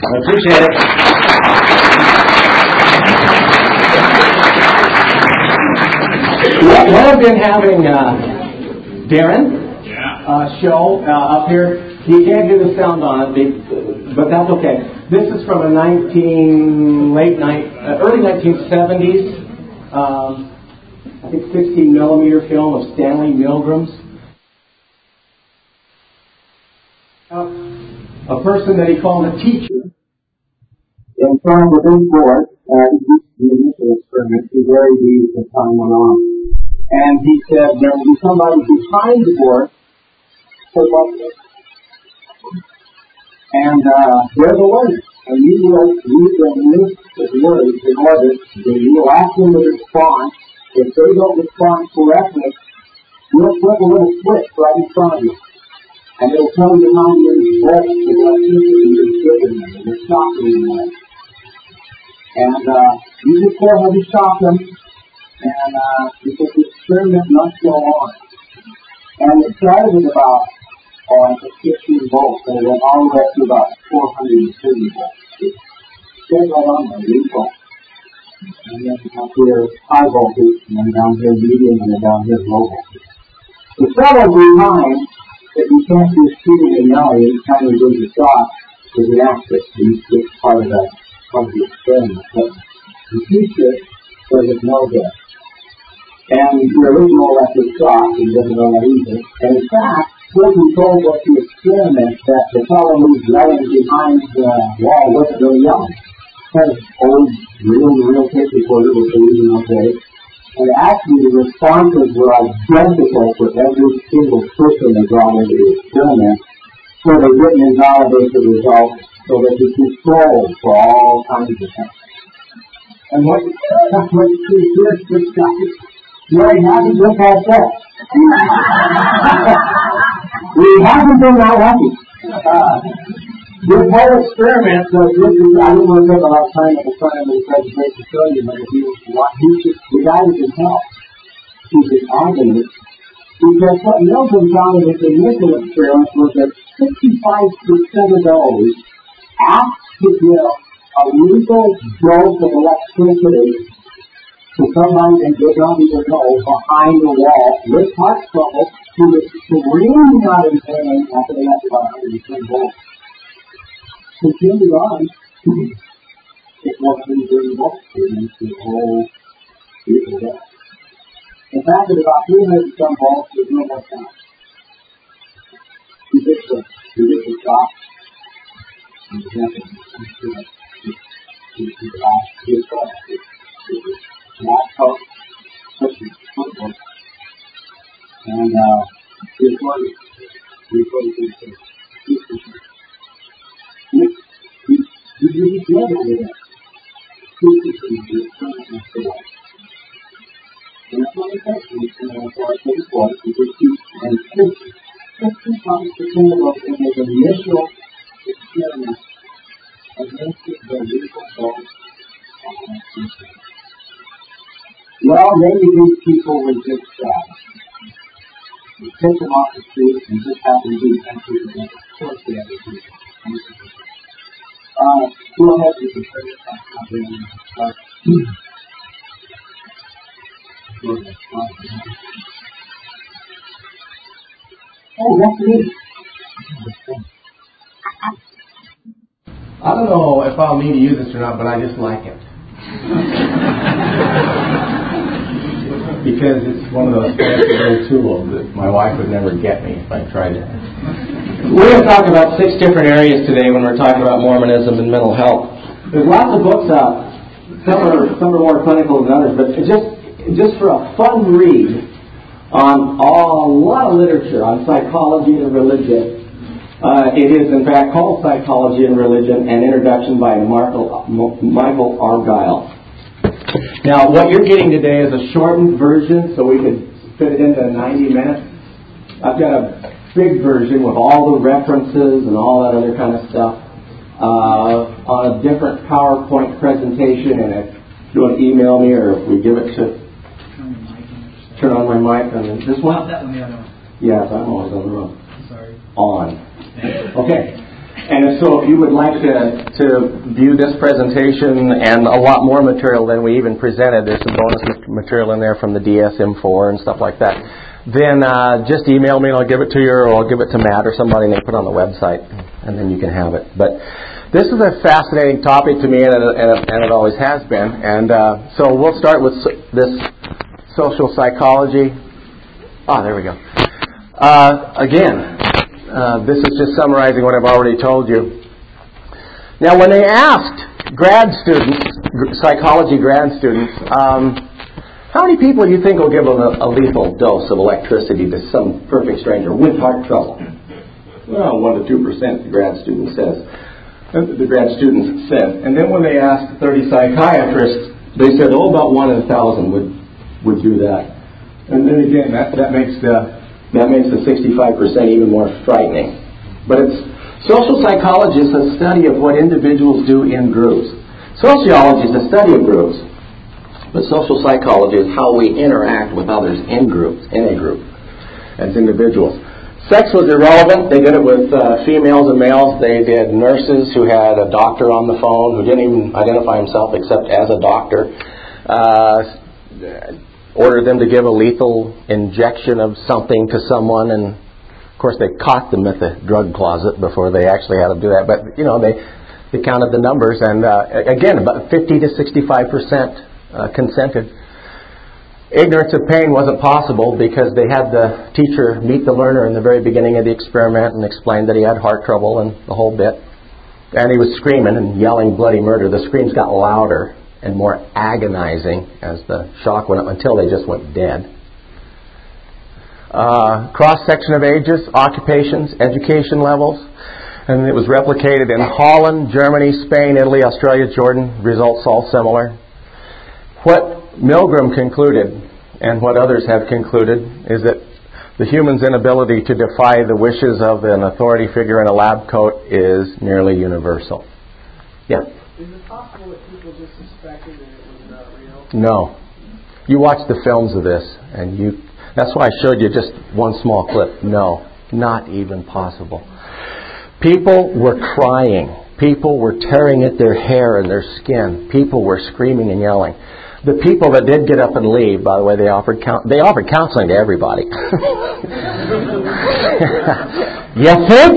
I appreciate it. Well, I've been having Darren show up here. He can't get the sound on it, but that's okay. This is from a early 1970s, I think 16 millimeter film of Stanley Milgram's. A person that he called a teacher in front of a big board. The initial experiment, he varied these as time went on. And he said there would be somebody behind the board, and there's a word. And you will read the list of words in order, and you will ask them to respond. If they don't respond correctly, you'll flip a little switch right in front of you. And it'll tell you how many volts of electricity you're giving them, and you're shocking them. And you just go ahead and shock them, and because the experiment must go on. And it started with about 15 volts, and it went all the way up to about 430 volts. It stayed right on there, 8 volts. And then up here, high voltage, and then down here, medium, and then down here, low voltage. The fellow behind that you can't just shoot it and yell every time he gives a shot is an actress. He's part of the experiment. But the teacher doesn't know this. And the original electric shock, he doesn't know that either. And in fact, he told us the experiment that the fellow who's yelling behind the wall wasn't really yelling. Because old, real tape recorder was using those days. And actually the responses were identical for every single person they brought into the experiment. So they didn't invalidate the results, so they could control for all kinds of things. And what you see here, this guy, very happy just had sex. We haven't been that happy. This whole experiment, I didn't want to take a lot of time at the front end of the presentation to show you, but if you watch, the guy was in hell. He's in agony. Because what Milton found in his initial experiment was that 65% of those asked to give a legal dose of electricity to somebody they did not even know behind the wall with heart trouble who was screaming out in pain after they got to about 110 volts. Continued on, it wasn't very volts, it makes the whole people dead. In fact, at about 300 some volts, there's no more sound. You get the shock, and the nothing. Laptop, pushing, football, and recording. Well, maybe these people were just you take them off the street and just happen to be empty again. Of course they had to do it. Go ahead with the first start. Oh, that's me. I don't know if I'll need to use this or not, but I just like it. Because it's one of those fancy little tools that my wife would never get me if I tried it. We're going to talk about 6 different areas today when we're talking about Mormonism and mental health. There's lots of books out. Some are more clinical than others, but just for a fun read on a lot of literature on psychology and religion. It is, in fact, called Psychology and Religion, an introduction by Michael Argyle. Now, what you're getting today is a shortened version, so we could fit it into 90 minutes. I've got a big version with all the references and all that other kind of stuff on a different PowerPoint presentation, and if you want to email me or if we give it to... Turn on my mic and then this one? That one, the other one. Yes, I'm always on the road. Sorry. On. Okay. And so if you would like to view this presentation and a lot more material than we even presented, there's some bonus material in there from the DSM-4 and stuff like that, then just email me and I'll give it to you, or I'll give it to Matt or somebody, and they put it on the website, and then you can have it. But this is a fascinating topic to me, and it always has been. And so we'll start with this social psychology. There we go. Again, this is just summarizing what I've already told you. Now, when they asked grad students, psychology grad students, how many people do you think will give a lethal dose of electricity to some perfect stranger with heart trouble? Well, 1 to 2%, the grad student says. The grad students said. And then when they asked 30 psychiatrists, they said, about 1 in 1,000 would do that. And then again, that makes the 65% even more frightening. But social psychology is a study of what individuals do in groups. Sociology is a study of groups. But social psychology is how we interact with others in groups, in a group, as individuals. Sex was irrelevant. They did it with females and males. They did nurses who had a doctor on the phone who didn't even identify himself except as a doctor. Ordered them to give a lethal injection of something to someone, and of course they caught them at the drug closet before they actually had to do that. But they counted the numbers, and again, about 50 to 65% consented. Ignorance of pain wasn't possible because they had the teacher meet the learner in the very beginning of the experiment and explain that he had heart trouble and the whole bit. And he was screaming and yelling bloody murder. The screams got louder and more agonizing as the shock went up until they just went dead. Cross-section of ages, occupations, education levels. And it was replicated in Holland, Germany, Spain, Italy, Australia, Jordan. Results all similar. What Milgram concluded, and what others have concluded, is that the human's inability to defy the wishes of an authority figure in a lab coat is nearly universal. Yeah? Is it possible that people just suspected that it was not real? No. You watch the films of this, and that's why I showed you just one small clip. No, not even possible. People were crying. People were tearing at their hair and their skin. People were screaming and yelling. The people that did get up and leave, by the way, they offered counseling to everybody. You think?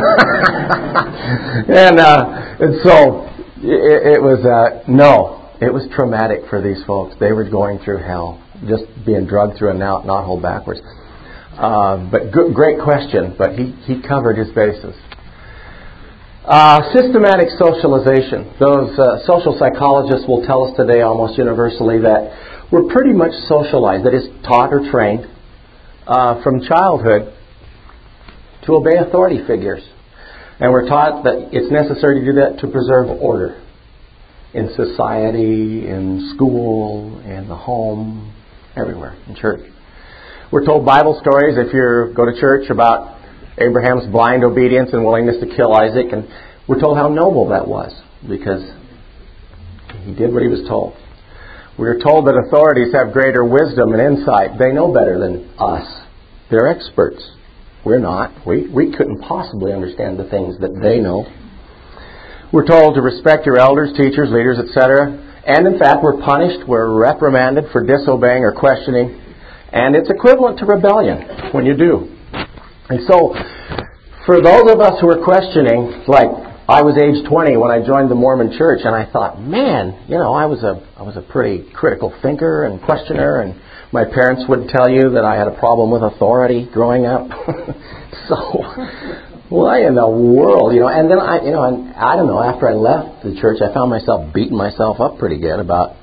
and so it was no. It was traumatic for these folks. They were going through hell, just being drugged through and not hold backwards. But great question. But he covered his bases. Systematic socialization. Those social psychologists will tell us today almost universally that we're pretty much socialized, that is, taught or trained from childhood to obey authority figures. And we're taught that it's necessary to do that to preserve order in society, in school, in the home, everywhere, in church. We're told Bible stories, if you go to church, about Abraham's blind obedience and willingness to kill Isaac, and we're told how noble that was because he did what he was told. We're told that authorities have greater wisdom and insight. They know better than us. They're experts. We're not. We couldn't possibly understand the things that they know. We're told to respect your elders, teachers, leaders, etc. And in fact, we're punished, we're reprimanded for disobeying or questioning. And it's equivalent to rebellion when you do. And so, for those of us who are questioning, like I was age 20 when I joined the Mormon Church, and I thought, man, I was a pretty critical thinker and questioner, and my parents would tell you that I had a problem with authority growing up. So, why in the world, And then I don't know. After I left the church, I found myself beating myself up pretty good about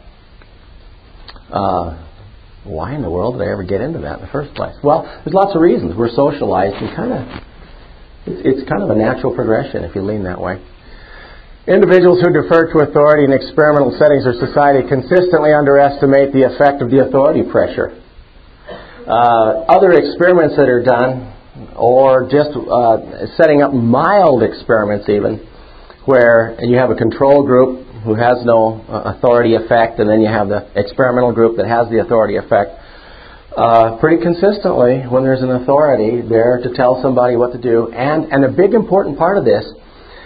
why in the world did I ever get into that in the first place? Well, there's lots of reasons. We're socialized, and it's kind of a natural progression if you lean that way. Individuals who defer to authority in experimental settings or society consistently underestimate the effect of the authority pressure. Other experiments that are done, or just setting up mild experiments even, where you have a control group who has no authority effect, and then you have the experimental group that has the authority effect. Pretty consistently, when there's an authority there to tell somebody what to do, and a big important part of this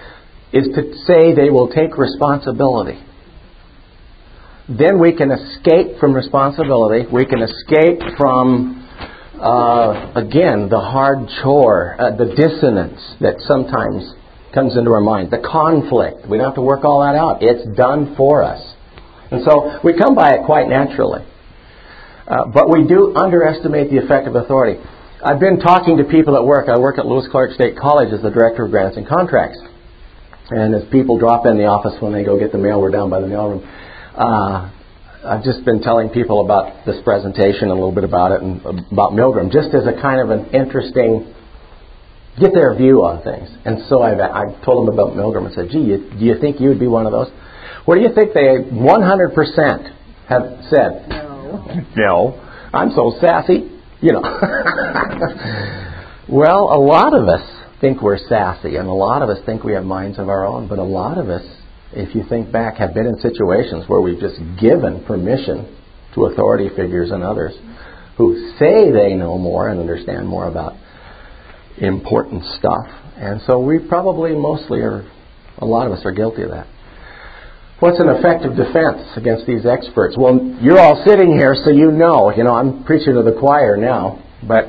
is to say they will take responsibility. Then we can escape from responsibility. We can escape from, again, the hard chore, the dissonance that sometimes comes into our mind, the conflict. We don't have to work all that out. It's done for us. And so we come by it quite naturally. But we do underestimate the effect of authority. I've been talking to people at work. I work at Lewis Clark State College as the Director of Grants and Contracts. And as people drop in the office when they go get the mail, we're down by the mailroom. I've just been telling people about this presentation, a little bit about it, and about Milgram, just as a kind of an interesting, get their view on things. And so I told them about Milgram and said, gee, do you think you would be one of those? What do you think they 100% have said? No. I'm so sassy. You know. Well, a lot of us think we're sassy, and a lot of us think we have minds of our own, but a lot of us, if you think back, have been in situations where we've just given permission to authority figures and others who say they know more and understand more about important stuff. And so we probably mostly are, a lot of us are guilty of that. What's an effective defense against these experts? Well, you're all sitting here, so you know, I'm preaching to the choir now, but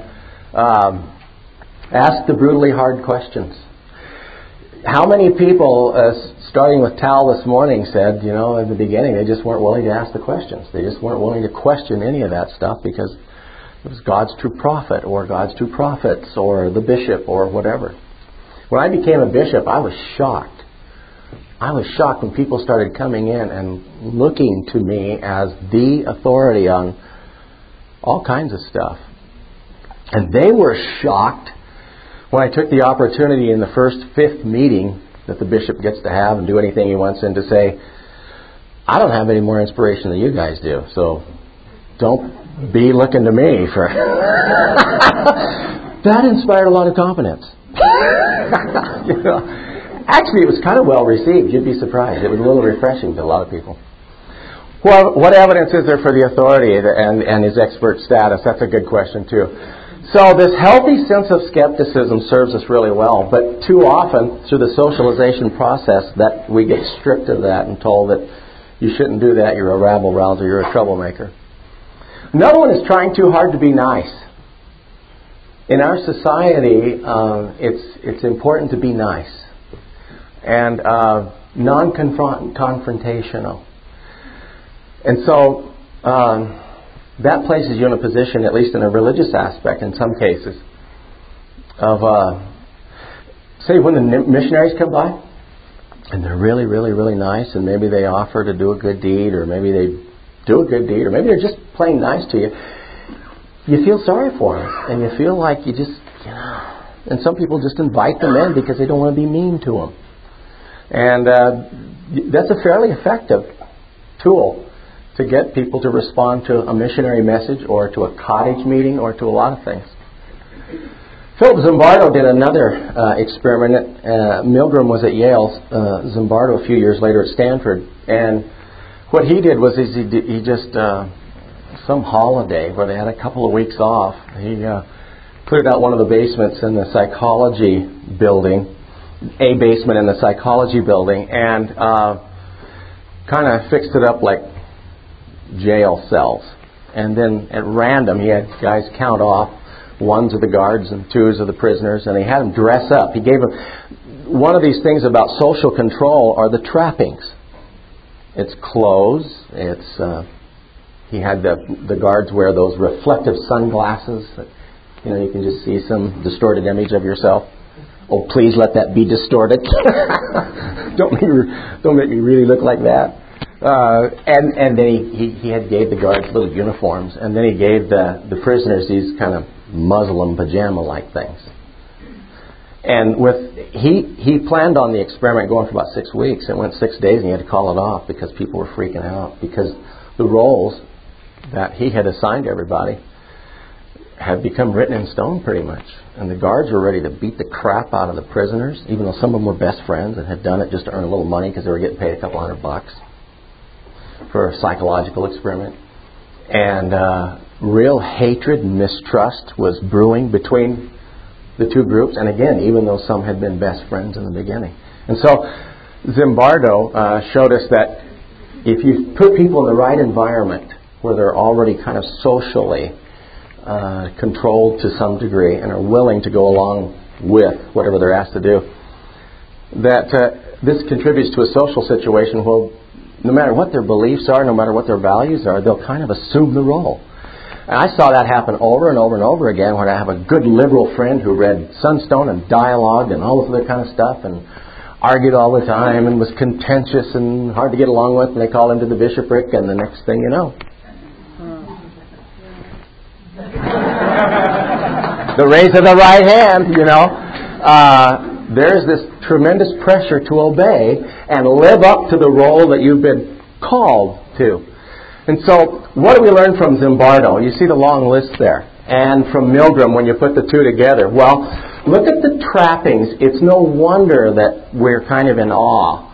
ask the brutally hard questions. How many people, starting with Tal this morning, said, in the beginning, they just weren't willing to ask the questions. They just weren't willing to question any of that stuff because it was God's true prophet or God's true prophets or the bishop or whatever. When I became a bishop, I was shocked. I was shocked when people started coming in and looking to me as the authority on all kinds of stuff. And they were shocked when I took the opportunity in the first 5th meeting that the bishop gets to have and do anything he wants in to say, I don't have any more inspiration than you guys do, so don't be looking to me for... That inspired a lot of confidence. Actually, it was kind of well received. You'd be surprised. It was a little refreshing to a lot of people. Well, what evidence is there for the authority and his expert status? That's a good question, too. So this healthy sense of skepticism serves us really well, but too often, through the socialization process, that we get stripped of that and told that you shouldn't do that, you're a rabble-rouser, you're a troublemaker. Another one is trying too hard to be nice. In our society, it's important to be nice and non-confrontational. And so that places you in a position, at least in a religious aspect in some cases, of, say when the missionaries come by, and they're really, really, really nice, and maybe they offer to do a good deed, or maybe they do a good deed, or maybe they're just plain nice to you. You feel sorry for them, and you feel like you just, and some people just invite them in because they don't want to be mean to them. And that's a fairly effective tool to get people to respond to a missionary message or to a cottage meeting or to a lot of things. Philip Zimbardo did another experiment. Milgram was at Yale, Zimbardo a few years later at Stanford. And what he did was he just, some holiday where they had a couple of weeks off, he cleared out one of the basements in the psychology building, a basement in the psychology building, and kind of fixed it up like jail cells. And then at random he had guys count off ones of the guards and twos of the prisoners, and he had them dress up. He gave them one of these things about social control are the trappings. It's clothes. It's he had the guards wear those reflective sunglasses that, you can just see some distorted image of yourself. Oh, please let that be distorted. Don't make me really look like that. And then he had gave the guards little uniforms, and then he gave the prisoners these kind of Muslim pajama-like things. And he planned on the experiment going for about 6 weeks. It went 6 days, and he had to call it off because people were freaking out because the roles that he had assigned everybody had become written in stone pretty much. And the guards were ready to beat the crap out of the prisoners, even though some of them were best friends and had done it just to earn a little money because they were getting paid a couple $100 for a psychological experiment. And real hatred and mistrust was brewing between the two groups. And again, even though some had been best friends in the beginning. And so Zimbardo showed us that if you put people in the right environment where they're already kind of socially controlled to some degree and are willing to go along with whatever they're asked to do, that this contributes to a social situation where no matter what their beliefs are, no matter what their values are, they'll kind of assume the role. And I saw that happen over and over and over again when I have a good liberal friend who read Sunstone and dialogued and all this other kind of stuff and argued all the time and was contentious and hard to get along with, and they call him to the bishopric, and the next thing you know, the raise of the right hand, there's this tremendous pressure to obey and live up to the role that you've been called to. And so, what do we learn from Zimbardo? You see the long list there. And from Milgram, when you put the two together. Well, look at the trappings. It's no wonder that we're kind of in awe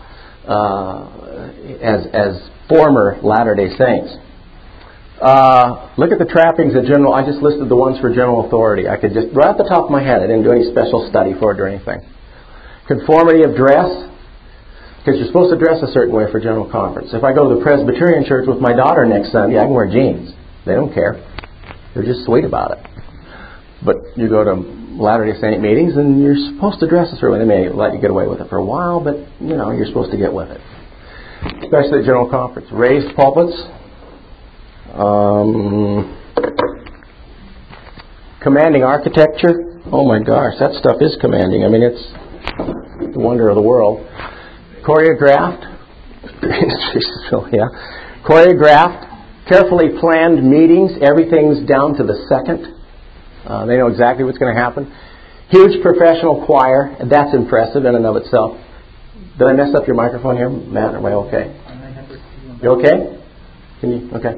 as former Latter-day Saints. Look at the trappings of general. I just listed the ones for general authority. I could just, right at the top of my head, I didn't do any special study for it or anything. Conformity of dress. Because you're supposed to dress a certain way for General Conference. If I go to the Presbyterian church with my daughter next Sunday, I can wear jeans. They don't care. They're just sweet about it. But you go to Latter-day Saint meetings and you're supposed to dress a certain way. They may let you get away with it for a while, but you're supposed to get with it. Especially at General Conference. Raised pulpits. Commanding architecture. Oh my gosh, that stuff is commanding. I mean, it's the wonder of the world. Choreographed, carefully planned meetings. Everything's down to the second. They know exactly what's going to happen. Huge professional choir. That's impressive in and of itself. Did I mess up your microphone here, Matt? Am I okay? You okay? Can you? Okay.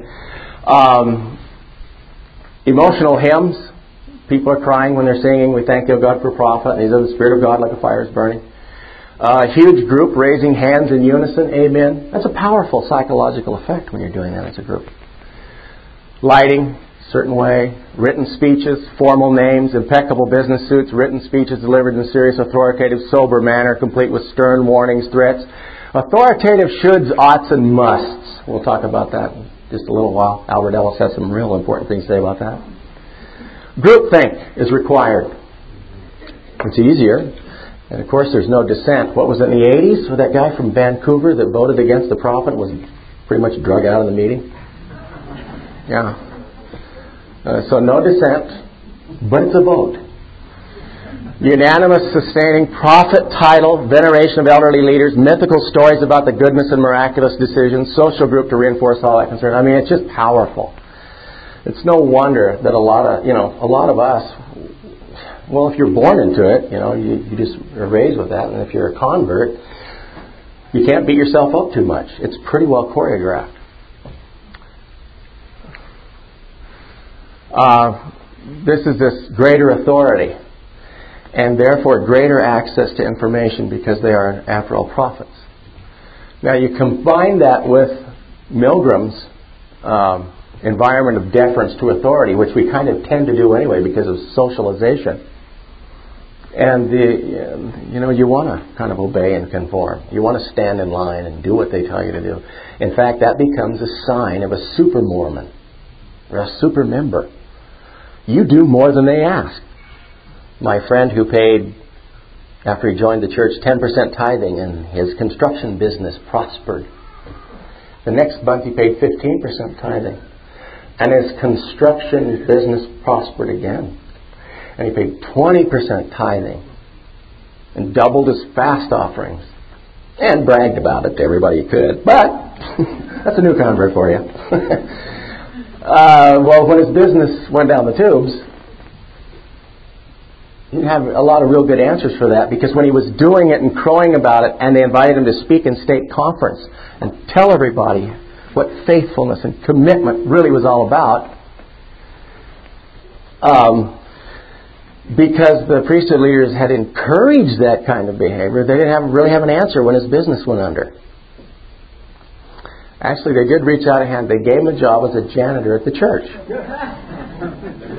Emotional hymns. People are crying when they're singing. We thank you, God, for prophet. And these are the Spirit of God like a fire is burning. Huge group raising hands in unison. Amen. That's a powerful psychological effect when you're doing that as a group. Lighting, certain way. Written speeches, formal names, impeccable business suits, written speeches delivered in a serious, authoritative, sober manner, complete with stern warnings, threats. Authoritative shoulds, oughts, and musts. We'll talk about that in just a little while. Albert Ellis has some real important things to say about that. Groupthink is required. It's easier. And of course, there's no dissent. What was it in the 80s? So that guy from Vancouver that voted against the prophet was pretty much drug out of the meeting. Yeah. So no dissent, but it's a vote. Unanimous, sustaining, prophet title, veneration of elderly leaders, mythical stories about the goodness and miraculous decisions, social group to reinforce all that concern. I mean, it's just powerful. It's no wonder that a lot of us. Well, if you're born into it, you just are raised with that. And if you're a convert, you can't beat yourself up too much. It's pretty well choreographed. This is this greater authority and therefore greater access to information because they are, after all, prophets. Now, you combine that with Milgram's environment of deference to authority, which we kind of tend to do anyway because of socialization. And you want to kind of obey and conform. You want to stand in line and do what they tell you to do. In fact, that becomes a sign of a super Mormon or a super member. You do more than they ask. My friend who paid, after he joined the church, 10% tithing, and his construction business prospered. The next month he paid 15% tithing, and his construction business prospered again. And he paid 20% tithing and doubled his fast offerings and bragged about it to everybody he could. But that's a new convert for you. Well, when his business went down the tubes, he didn't have a lot of real good answers for that, because when he was doing it and crowing about it and they invited him to speak in state conference and tell everybody what faithfulness and commitment really was all about, because the priesthood leaders had encouraged that kind of behavior, they didn't really have an answer when his business went under. Actually, they did reach out a hand. They gave him a job as a janitor at the church.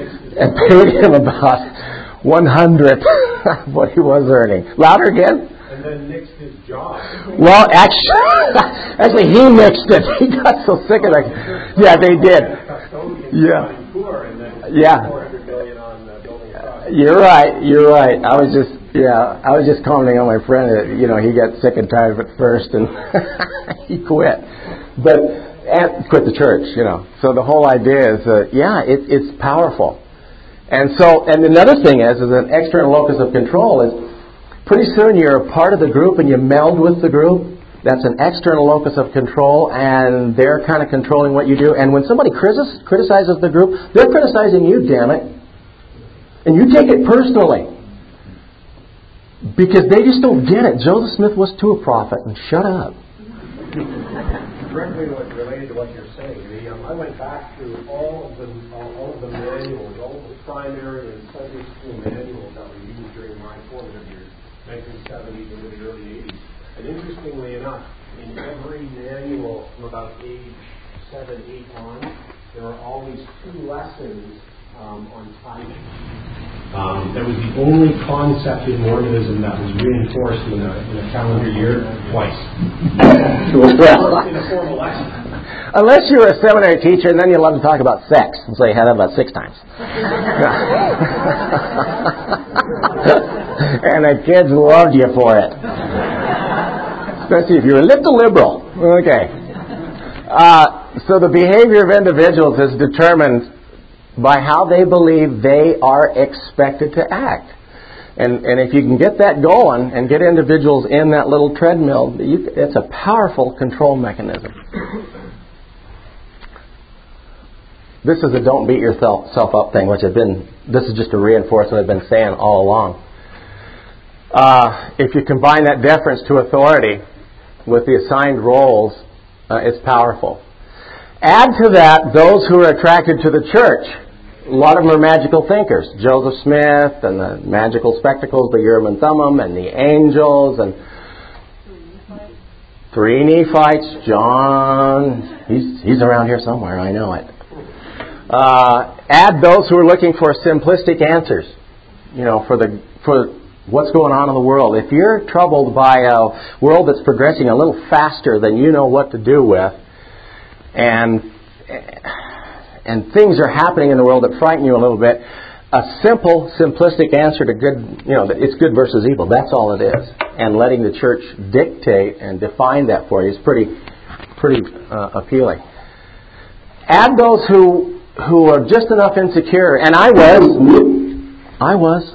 And paid him about 100 what he was earning. Louder again? And then nixed his job. Well, actually, he nixed it. He got so sick of it. Yeah, they did. Yeah. Yeah. You're right. I was just commenting on my friend that, he got sick and tired of it first and he quit. And quit the church, So the whole idea is, it's powerful. And another thing is an external locus of control is pretty soon you're a part of the group and you meld with the group. That's an external locus of control, and they're kind of controlling what you do. And when somebody criticizes the group, they're criticizing you, damn it. And you take it personally. Because they just don't get it. Joseph Smith was too a prophet, and shut up. Directly related to what you're saying, I went back through all of the manuals, all of the primary and Sunday school manuals that were used during my formative years, 1970s into the early 80s. And interestingly enough, in every manual from about age 7, 8 on, there were always 2 lessons on tithing. That was the only concept in Mormonism that was reinforced in a calendar year twice. In a formal lesson. Unless you were a seminary teacher, and then you love to talk about sex. And so you had that about 6 times. And the kids loved you for it. Especially if you're a little liberal. Okay. So the behavior of individuals is determined by how they believe they are expected to act. And if you can get that going and get individuals in that little treadmill, it's a powerful control mechanism. This is a don't beat yourself up thing, this is just to reinforce what I've been saying all along. If you combine that deference to authority with the assigned roles, it's powerful. Add to that those who are attracted to the church. A lot of them are magical thinkers. Joseph Smith and the magical spectacles, the Urim and Thummim, and the angels, and 3 Nephites. John, he's around here somewhere, I know it. Add those who are looking for simplistic answers, for what's going on in the world. If you're troubled by a world that's progressing a little faster than you know what to do with, and things are happening in the world that frighten you a little bit, a simple, simplistic answer to good, it's good versus evil. That's all it is. And letting the church dictate and define that for you is pretty appealing. Add those who are just enough insecure, and I was,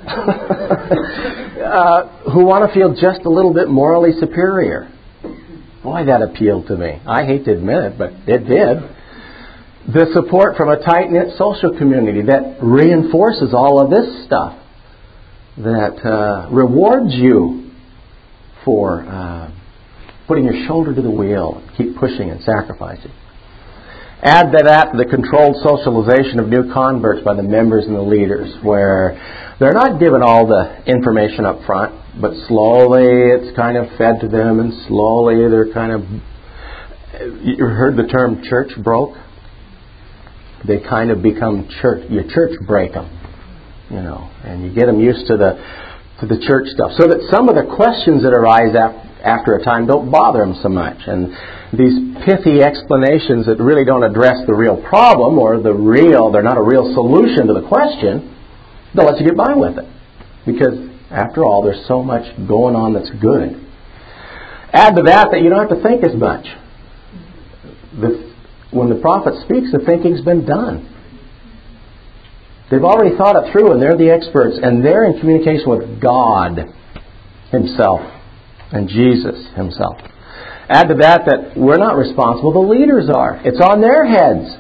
who want to feel just a little bit morally superior. Boy, that appealed to me. I hate to admit it, but it did. The support from a tight-knit social community that reinforces all of this stuff, that rewards you for putting your shoulder to the wheel, keep pushing and sacrificing. Add to that the controlled socialization of new converts by the members and the leaders, where they're not given all the information up front, but slowly it's kind of fed to them, and slowly they're kind of... You heard the term church broke? They kind of become your church break them, and you get them used to the church stuff, so that some of the questions that arise after a time don't bother them so much. And these pithy explanations that really don't address the real problem, or they're not a real solution to the question, they'll let you get by with it. Because, after all, there's so much going on that's good. Add to that you don't have to think as much. When the prophet speaks, the thinking's been done. They've already thought it through, and they're the experts, and they're in communication with God Himself and Jesus Himself. Add to that we're not responsible, the leaders are. It's on their heads.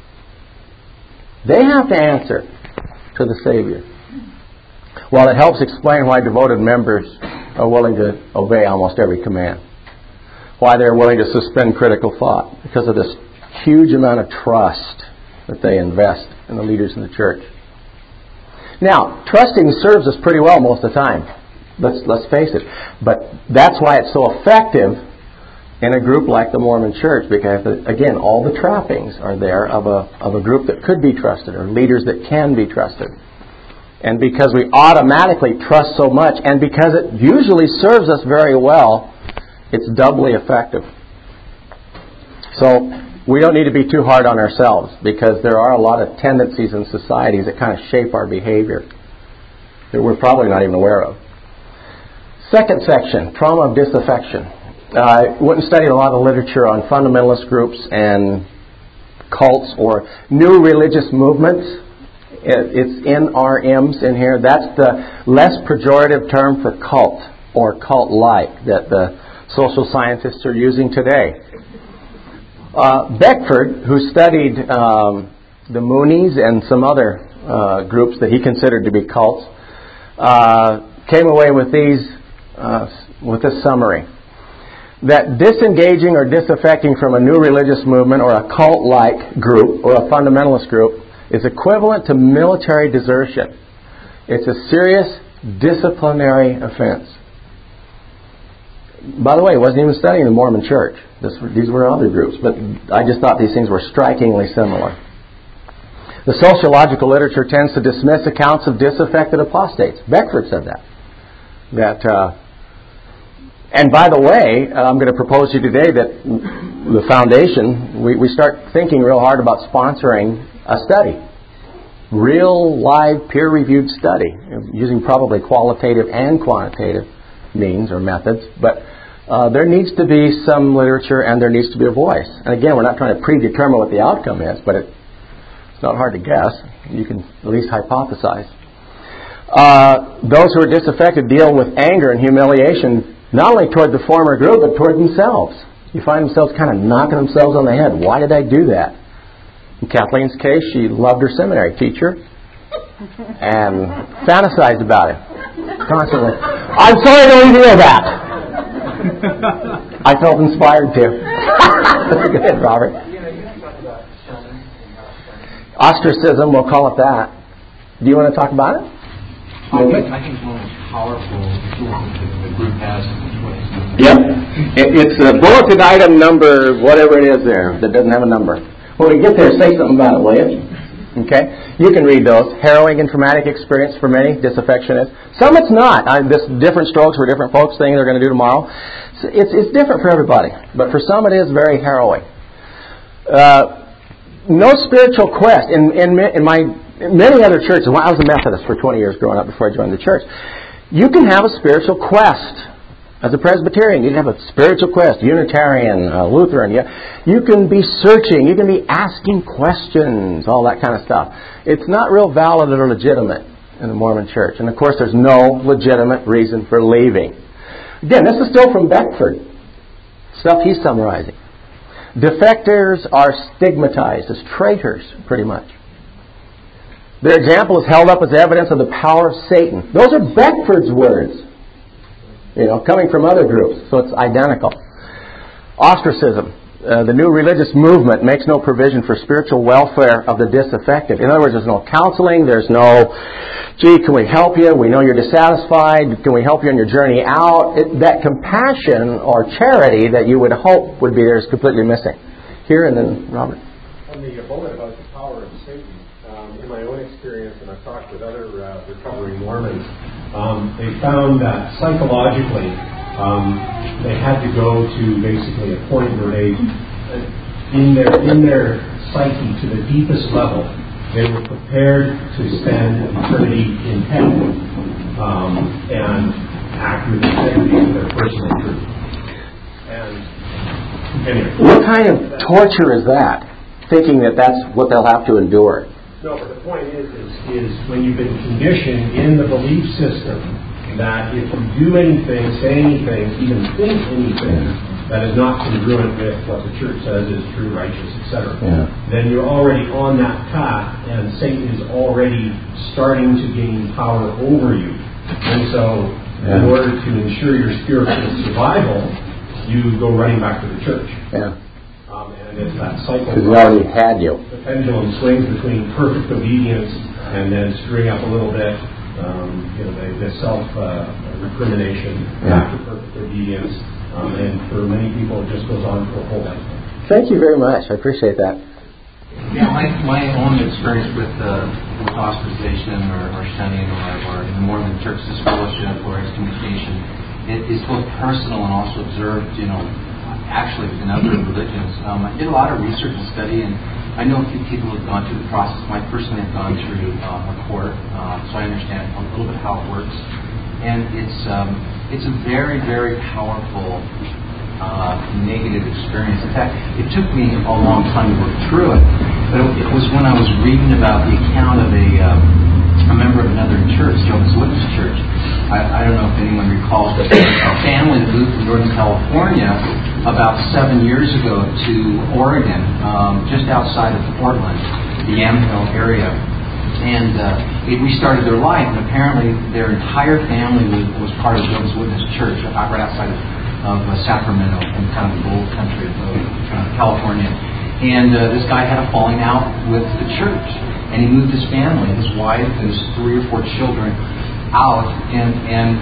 They have to answer to the Savior. Well, it helps explain why devoted members are willing to obey almost every command. Why they're willing to suspend critical thought. Because of this huge amount of trust that they invest in the leaders in the church. Now, trusting serves us pretty well most of the time. Let's face it. But that's why it's so effective in a group like the Mormon Church, because, again, all the trappings are there of a group that could be trusted, or leaders that can be trusted. And because we automatically trust so much, and because it usually serves us very well, it's doubly effective. So we don't need to be too hard on ourselves, because there are a lot of tendencies in societies that kind of shape our behavior that we're probably not even aware of. Second section, trauma of disaffection. I went and studied a lot of literature on fundamentalist groups and cults or new religious movements. It's NRMs in here. That's the less pejorative term for cult or cult-like that the social scientists are using today. Beckford, who studied the Moonies and some other groups that he considered to be cults, came away with this summary: that disengaging or disaffecting from a new religious movement or a cult-like group or a fundamentalist group is equivalent to military desertion. It's a serious disciplinary offense. By the way, he wasn't even studying the Mormon Church. These were other groups, but I just thought these things were strikingly similar. The sociological literature tends to dismiss accounts of disaffected apostates. Beckford said that. And by the way, I'm going to propose to you today that the foundation, we start thinking real hard about sponsoring a study. Real, live, peer-reviewed study, using probably qualitative and quantitative means or methods. But there needs to be some literature and there needs to be a voice. And again, we're not trying to predetermine what the outcome is, but it's not hard to guess. You can at least hypothesize. Those who are disaffected deal with anger and humiliation, not only toward the former group, but toward themselves. You find themselves kind of knocking themselves on the head. Why did I do that? In Kathleen's case, she loved her seminary teacher and fantasized about him constantly. I'm sorry to reveal that. I felt inspired to. Go ahead, Robert. Ostracism, we'll call it that. Do you want to talk about it? I think one of the most powerful tools that the group has is Yep. It's a bulletin item number, whatever it is there, that doesn't have a number. When we get there, say something about it, will you? Okay? You can read those. Harrowing and traumatic experience for many, disaffection is. Some it's not. This different strokes for different folks thing they're going to do tomorrow. It's different for everybody. But for some it is very harrowing. No spiritual quest. In many other churches, well, I was a Methodist for 20 years growing up before I joined the church. You can have a spiritual quest. As a Presbyterian, you can have a spiritual quest. Unitarian, Lutheran. You can be searching. You can be asking questions. All that kind of stuff. It's not real valid or legitimate in the Mormon Church. And of course, there's no legitimate reason for leaving. Again, this is still from Beckford. Stuff he's summarizing. Defectors are stigmatized as traitors, pretty much. Their example is held up as evidence of the power of Satan. Those are Beckford's words. Coming from other groups, so it's identical. Ostracism. The new religious movement makes no provision for spiritual welfare of the disaffected. In other words, there's no counseling, there's no, gee, can we help you? We know you're dissatisfied. Can we help you on your journey out? That compassion or charity that you would hope would be there is completely missing. Here and then, Robert. On the bullet about the power of Satan, in my own experience, and I've talked with other recovering Mormons, they found that psychologically they had to go to basically a point where they, in their psyche to the deepest level, they were prepared to spend eternity in heaven and act with integrity to their personal truth. And anyway, what kind of torture is that? Thinking that that's what they'll have to endure. No, but the point is when you've been conditioned in the belief system that if you do anything, say anything, even think anything that is not congruent with what the church says is true, righteous, etc., then you're already on that path, and Satan is already starting to gain power over you. And so, in order to ensure your spiritual survival, you go running back to the church. Yeah. And it's that cycle. Because he already had you. The pendulum swings between perfect obedience and then screwing up a little bit, the self-recrimination after perfect obedience. And for many people, it just goes on for a whole lifetime. Thank you very much. I appreciate that. Yeah, my own experience with hospitalization or shunning or in the Mormon Church disfellowship or excommunication is both personal and also observed, actually in other religions. I did a lot of research and study, and I know a few people who have gone through the process. I personally have gone through a court, so I understand a little bit how it works. And it's a very, very powerful negative experience. In fact, it took me a long time to work through it. But it was when I was reading about the account of a member of another church, Jehovah's Witness Church. I don't know if anyone recalls, but a family that moved from Northern California about 7 years ago to Oregon, just outside of Portland, the Yamhill area. And it restarted their life, and apparently their entire family was part of Jehovah's Witness Church, right outside of Sacramento, in kind of the gold country of California. And this guy had a falling out with the church, and he moved his family, his wife, and his 3 or 4 children out, and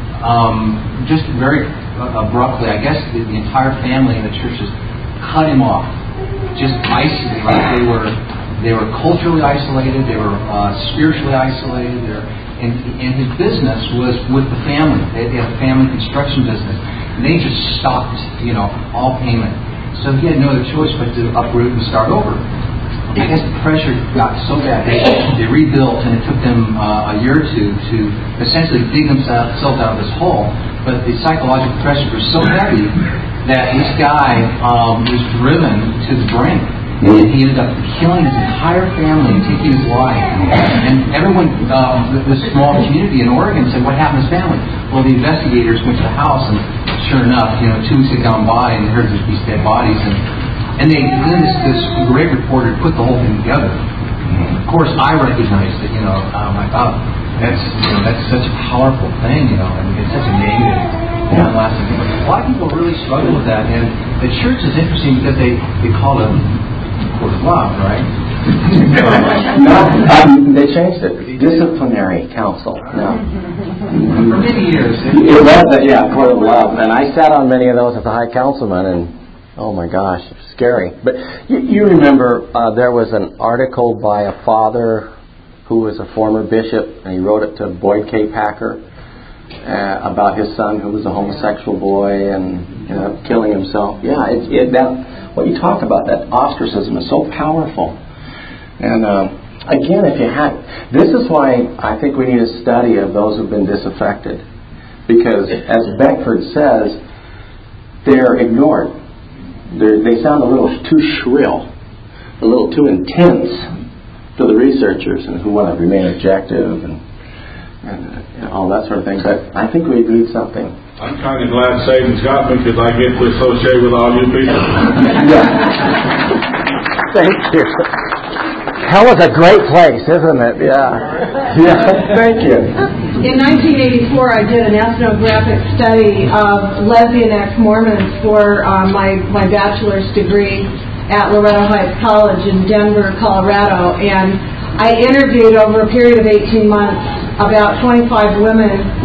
just very abruptly, I guess the entire family in the church just cut him off, just isolated. They were culturally isolated. They were spiritually isolated. And his business was with the family. They had a family construction business. And they just stopped, all payment. So he had no other choice but to uproot and start over. I guess the pressure got so bad. They rebuilt, and it took them a year or two to essentially dig themselves out of this hole. But the psychological pressure was so heavy that this guy was driven to the brink. And he ended up killing his entire family and taking his life. And everyone, this small community in Oregon said, "What happened to his family?" Well, the investigators went to the house, and sure enough, 2 weeks had gone by, and they heard these dead bodies. And then this great reporter put the whole thing together. Of course, I recognized that, my God, that's such a powerful thing, and it's such a negative lasting thing. But a lot of people really struggle with that. And the church is interesting because they call it court of love, right? No, they changed it. Disciplinary council. No. For many years. It was, court of love. And I sat on many of those as a high councilman, and oh my gosh, scary. But you remember there was an article by a father who was a former bishop, and he wrote it to Boyd K. Packer about his son who was a homosexual boy and killing himself. Yeah, what you talk about, that ostracism is so powerful. And again, this is why I think we need a study of those who've been disaffected. Because as Beckford says, they're ignored. They sound a little too shrill, a little too intense to the researchers and who want to remain objective and all that sort of thing. But I think we need something. I'm kind of glad Satan's got me because I get to associate with all you people. Yeah. Thank you. Hell is a great place, isn't it? Yeah. Thank you. In 1984, I did an ethnographic study of lesbian ex-Mormons for my bachelor's degree at Loretto Heights College in Denver, Colorado, and I interviewed over a period of 18 months about 25 women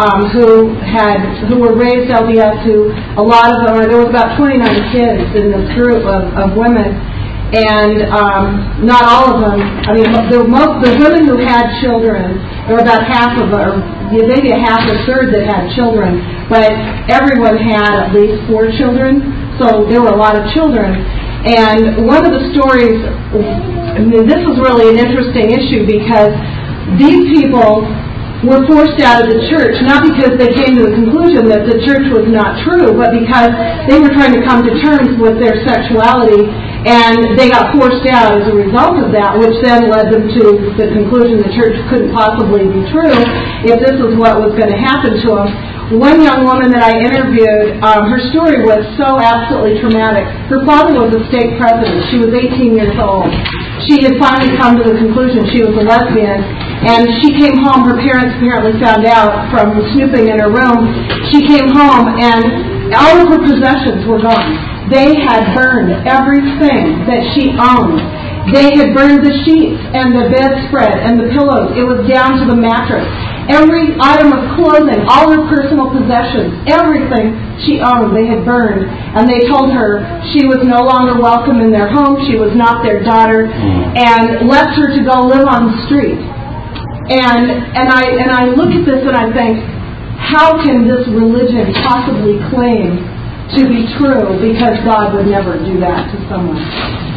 who were raised LDS. A lot of them, there was about 29 kids in this group of women, and not all of them. I mean, the women who had children, there were about half of them, maybe a half or a third that had children, but everyone had at least 4 children, so there were a lot of children. And one of the stories, this was really an interesting issue because these people were forced out of the church, not because they came to the conclusion that the church was not true, but because they were trying to come to terms with their sexuality, and they got forced out as a result of that, which then led them to the conclusion the church couldn't possibly be true if this is what was going to happen to them. One young woman that I interviewed, her story was so absolutely traumatic. Her father was a state president. She was 18 years old. She had finally come to the conclusion she was a lesbian, and she came home. Her parents apparently found out from snooping in her room. She came home, and all of her possessions were gone. They had burned everything that she owned. They had burned the sheets and the bedspread and the pillows. It was down to the mattress. Every item of clothing, all her personal possessions, everything she owned, they had burned. And they told her she was no longer welcome in their home, she was not their daughter, and left her to go live on the street. And I look at this and I think, how can this religion possibly claim to be true, because God would never do that to someone?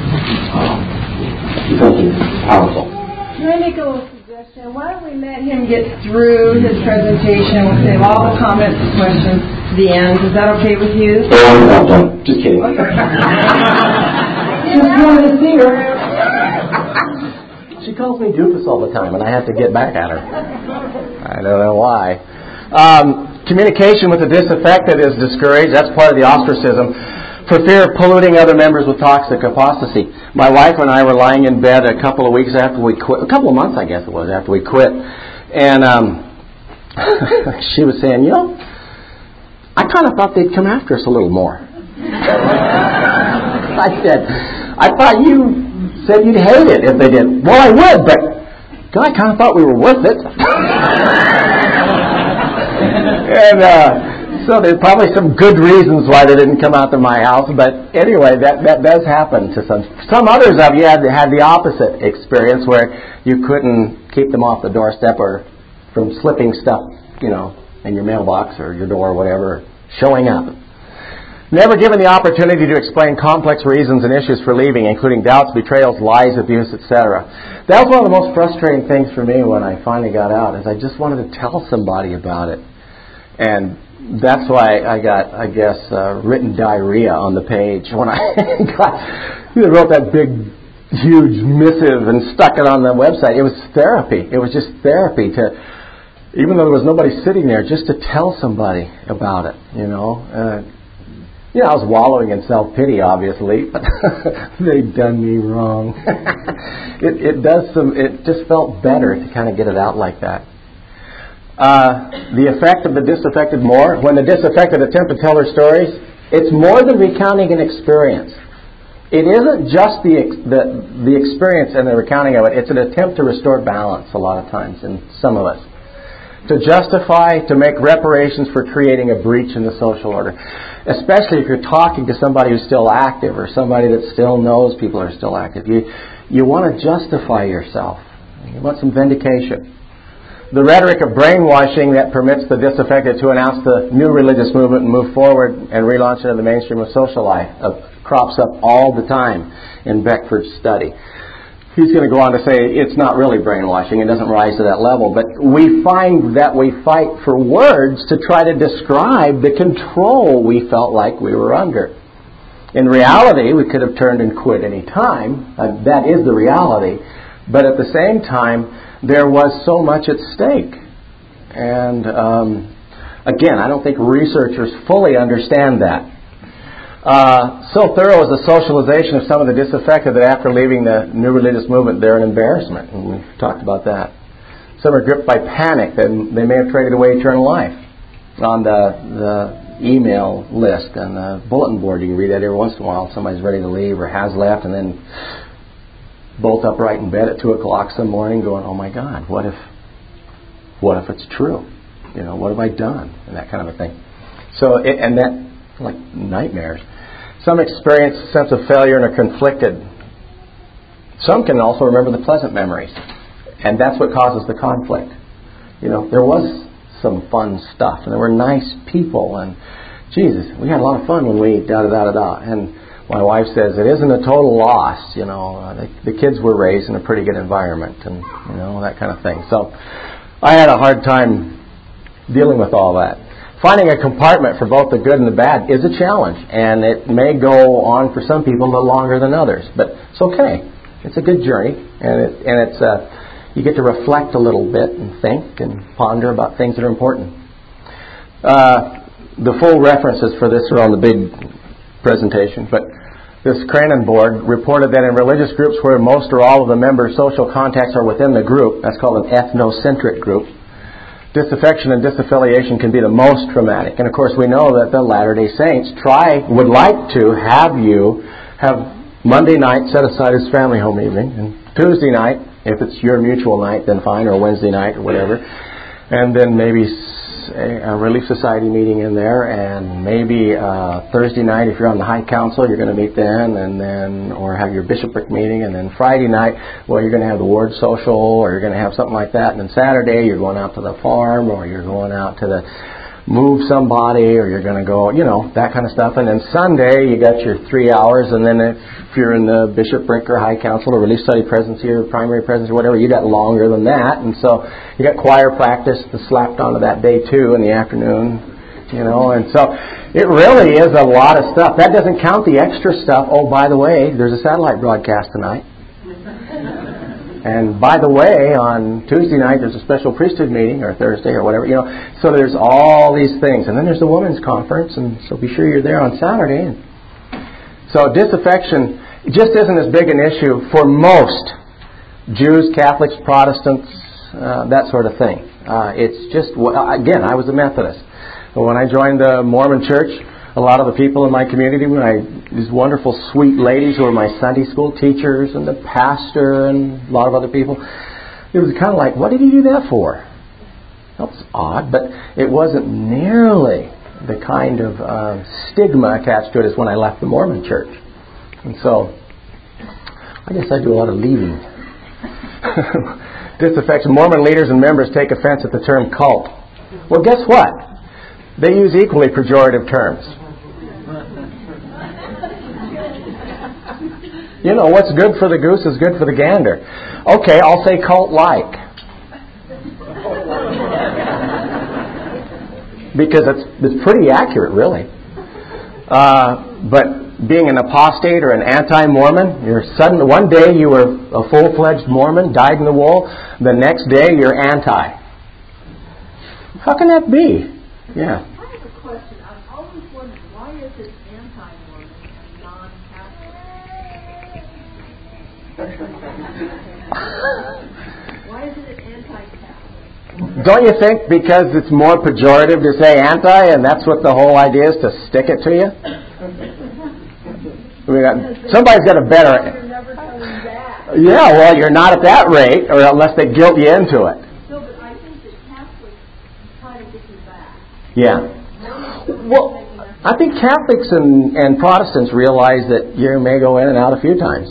Powerful. Can I make a little suggestion? Why don't we let him get through his presentation? We'll save all the comments and questions to the end. Is that okay with you? Just kidding. Just wanted to see her. She calls me doofus all the time, and I have to get back at her. I don't know why. Communication with the disaffected is discouraged. That's part of the ostracism, for fear of polluting other members with toxic apostasy. My wife and I were lying in bed a couple of weeks after we quit, a couple of months I guess it was, after we quit. And she was saying, I kind of thought they'd come after us a little more. I said, I thought you said you'd hate it if they did. Well, I would, but I kind of thought we were worth it. And so there's probably some good reasons why they didn't come out to my house. But anyway, that does happen to some. Some others of you had the opposite experience, where you couldn't keep them off the doorstep or from slipping stuff, in your mailbox or your door or whatever, showing up. Never given the opportunity to explain complex reasons and issues for leaving, including doubts, betrayals, lies, abuse, etc. That was one of the most frustrating things for me when I finally got out, is I just wanted to tell somebody about it. And that's why I got, I guess, written diarrhea on the page when I wrote that big, huge missive and stuck it on the website. It was therapy. It was just therapy to, even though there was nobody sitting there, just to tell somebody about it, I was wallowing in self-pity, obviously, but they'd done me wrong. It just felt better to kind of get it out like that. The effect of the disaffected more. When the disaffected attempt to tell their stories, it's more than recounting an experience. It isn't just the experience and the recounting of it. It's an attempt to restore balance a lot of times in some of us. To justify, to make reparations for creating a breach in the social order. Especially if you're talking to somebody who's still active or somebody that still knows people are still active. You want to justify yourself. You want some vindication. The rhetoric of brainwashing that permits the disaffected to announce the new religious movement and move forward and relaunch it in the mainstream of social life crops up all the time in Beckford's study. He's going to go on to say it's not really brainwashing. It doesn't rise to that level. But we find that we fight for words to try to describe the control we felt like we were under. In reality, we could have turned and quit any time. That is the reality. But at the same time, there was so much at stake. And again, I don't think researchers fully understand that. So thorough is the socialization of some of the disaffected that after leaving the new religious movement, they're an embarrassment. And we've talked about that. Some are gripped by panic that they may have traded away eternal life. On the email list and the bulletin board, you can read that every once in a while. Somebody's ready to leave or has left, and then bolt upright in bed at 2 o'clock some morning going, oh my God, what if it's true? What have I done? And that kind of a thing. So, and that, like nightmares. Some experience a sense of failure and are conflicted. Some can also remember the pleasant memories. And that's what causes the conflict. There was some fun stuff, and there were nice people, and Jesus, we had a lot of fun when we da-da-da-da-da. And my wife says it isn't a total loss, the kids were raised in a pretty good environment, and, that kind of thing. So I had a hard time dealing with all that. Finding a compartment for both the good and the bad is a challenge, and it may go on for some people a little longer than others, but it's okay. It's a good journey, and it's you get to reflect a little bit and think and ponder about things that are important. The full references for this are on the big presentation, but this Cranon board reported that in religious groups where most or all of the members' social contacts are within the group, that's called an ethnocentric group, disaffection and disaffiliation can be the most traumatic. And of course we know that the Latter-day Saints would like to have you have Monday night set aside as family home evening, and Tuesday night, if it's your mutual night, then fine, or Wednesday night or whatever, and then maybe a Relief Society meeting in there, and maybe Thursday night, if you're on the High Council, you're going to meet then, and then, or have your bishopric meeting, and then Friday night, well, you're going to have the ward social, or you're going to have something like that, and then Saturday, you're going out to the farm, or you're going out to the move somebody, or you're going to go, that kind of stuff, and then Sunday, you got your 3 hours, and then if you're in the bishopric or High Council or Relief Study presidency or primary presidency or whatever, you got longer than that, and so you got choir practice slapped onto that day too in the afternoon, and so it really is a lot of stuff. That doesn't count the extra stuff. Oh, by the way, there's a satellite broadcast tonight. And by the way, on Tuesday night there's a special priesthood meeting, or Thursday or whatever, so there's all these things. And then there's the women's conference, and so be sure you're there on Saturday. So disaffection just isn't as big an issue for most Jews, Catholics, Protestants, that sort of thing. It's just, again, I was a Methodist. But when I joined the Mormon church, a lot of the people in my community, these wonderful, sweet ladies who were my Sunday school teachers and the pastor and a lot of other people, it was kind of like, what did you do that for? That was odd, but it wasn't nearly the kind of stigma attached to it as when I left the Mormon church. And so, I guess I do a lot of leaving. Disaffection. Mormon leaders and members take offense at the term cult. Well, guess what? They use equally pejorative terms. What's good for the goose is good for the gander. Okay, I'll say cult-like. Because it's pretty accurate, really. But being an apostate or an anti-Mormon, one day you were a full-fledged Mormon, dyed in the wool. The next day you're anti. How can that be? Yeah. I have a question. I've always wondered, why is it anti-Mormon and non-Catholic? Why isn't it anti-Catholic? Don't you think because it's more pejorative to say anti, and that's what the whole idea is, to stick it to you? Somebody's got a better... You're never coming back. Yeah, well, you're not at that rate, or unless they guilt you into it. No, but I think that Catholics try to get you back. Yeah. Well, I think Catholics and Protestants realize that you may go in and out a few times.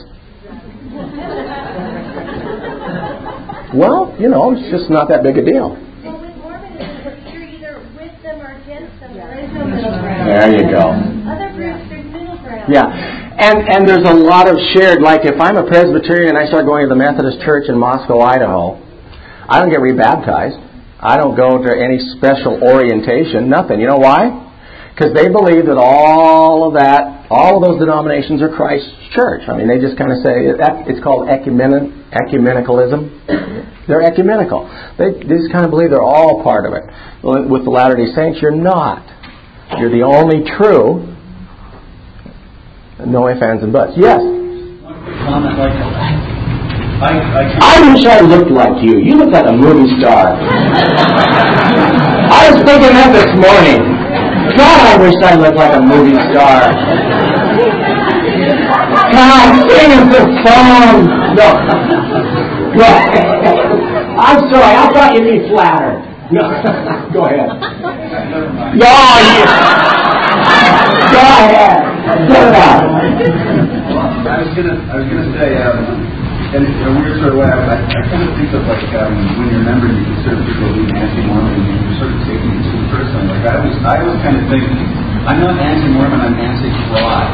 Well, it's just not that big a deal. Well, with Mormonism, you're either with them or against them. There is no middle ground. There you go. Other groups, there's middle ground. Yeah. And there's a lot of shared, like if I'm a Presbyterian and I start going to the Methodist Church in Moscow, Idaho, I don't get rebaptized. I don't go to any special orientation, nothing. You know why? Because they believe that all of those denominations are Christ's church. I mean, they just kind of say, it's called ecumenicalism. They're ecumenical. They just kind of believe they're all part of it. With the Latter-day Saints, you're not. You're the only true. No ifs, ands, and buts. Yes? Comment like that. I wish I looked like you. You look like a movie star. I was thinking that this morning. God, I wish I looked like a movie star. God, sing us a song. No. I'm sorry. I thought you'd be flattered. No. Go ahead. Go ahead. Get it out. I was gonna say, in a weird sort of way, I kind of think of like when you're a member, you consider people being anti-Mormon, and you're sort of taking it too personally. Like I always kind of think, I'm not anti-Mormon, I'm anti-fraud.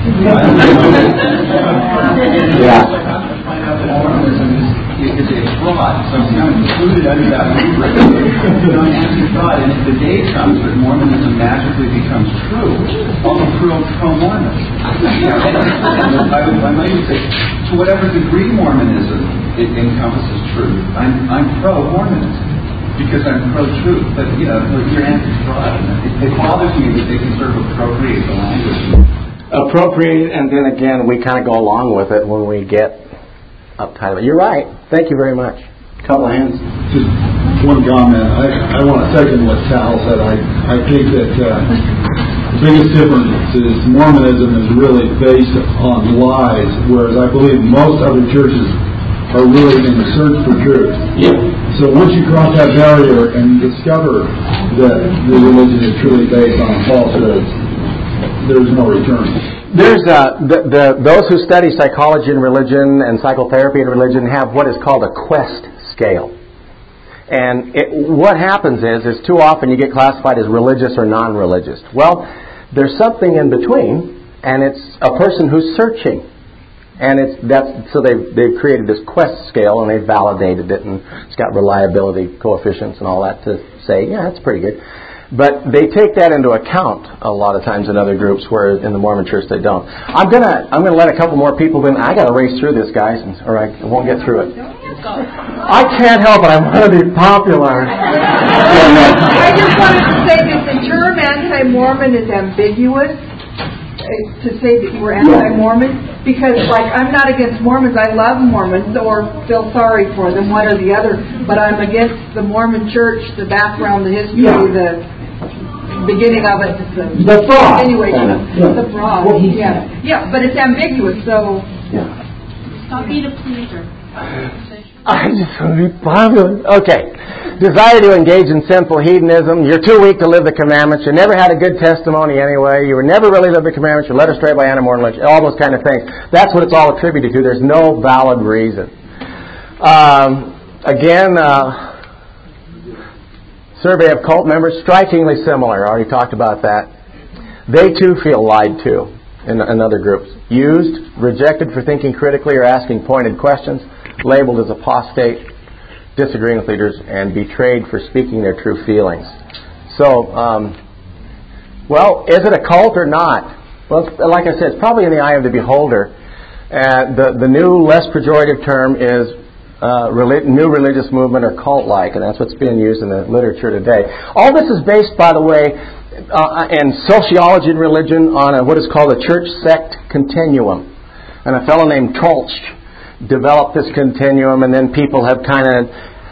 Yeah. I find out that Mormonism is a fraud, so I'm kind of included under that rubric. I'm anti-fraud, and if the day comes that Mormonism magically becomes true, I'll be pro-Mormon. I might even say, to whatever degree Mormonism encompasses truth, I'm pro-Mormonism because I'm pro-truth. But you're anti-fraud. It bothers me that they can sort of appropriate the language. Appropriate, and then again, we kind of go along with it when we get uptight of it. You're right. Thank you very much. Couple of hands. Just one comment. I want to second what Cal said. I think that the biggest difference is Mormonism is really based on lies, whereas I believe most other churches are really in the search for truth. Yeah. So once you cross that barrier and discover that the religion is truly based on falsehoods, there's no return. There's those who study psychology and religion and psychotherapy and religion have what is called a Quest scale. And what happens is too often you get classified as religious or non-religious. Well, there's something in between, and it's a person who's searching. And so they've created this Quest scale, and they've validated it, and it's got reliability coefficients and all that to say, yeah, that's pretty good. But they take that into account a lot of times in other groups, where in the Mormon Church they don't. I'm gonna let a couple more people in. I got to race through this, guys, or I won't get through it. I can't help it. I want to be popular. I just wanted to say that the term anti-Mormon is ambiguous. To say that we're anti-Mormon, because I'm not against Mormons. I love Mormons or feel sorry for them, one or the other. But I'm against the Mormon Church, the background, the history, the beginning of it. The fraud. Anyway, the fraud. What he said. Yeah, but it's ambiguous, so. Stop being a pleaser. I just want to be popular. Okay. Desire to engage in sinful hedonism. You're too weak to live the commandments. You never had a good testimony anyway. You were never really lived the commandments. You're led astray by anti-Mormon religion. All those kind of things. That's what it's all attributed to. There's no valid reason. Survey of cult members, strikingly similar. I already talked about that. They too feel lied to in other groups. Used, rejected for thinking critically or asking pointed questions, labeled as apostate, disagreeing with leaders, and betrayed for speaking their true feelings. So, is it a cult or not? Well, like I said, it's probably in the eye of the beholder. The new, less pejorative term is new religious movement or cult-like, and that's what's being used in the literature today. All this is based, by the way, in sociology and religion on what is called a church-sect continuum. And a fellow named Troeltsch developed this continuum, and then people have kind of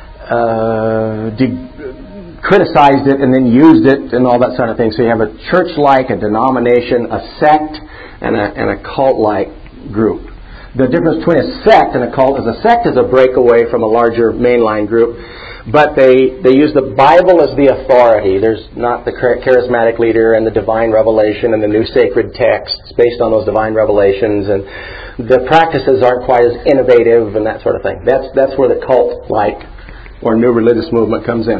criticized it and then used it and all that sort of thing. So you have a church-like, a denomination, a sect, and a cult-like group. The difference between a sect and a cult is a sect is a breakaway from a larger mainline group, but they use the Bible as the authority. There's not the charismatic leader and the divine revelation and the new sacred texts based on those divine revelations, and the practices aren't quite as innovative and that sort of thing. That's where the cult-like or new religious movement comes in.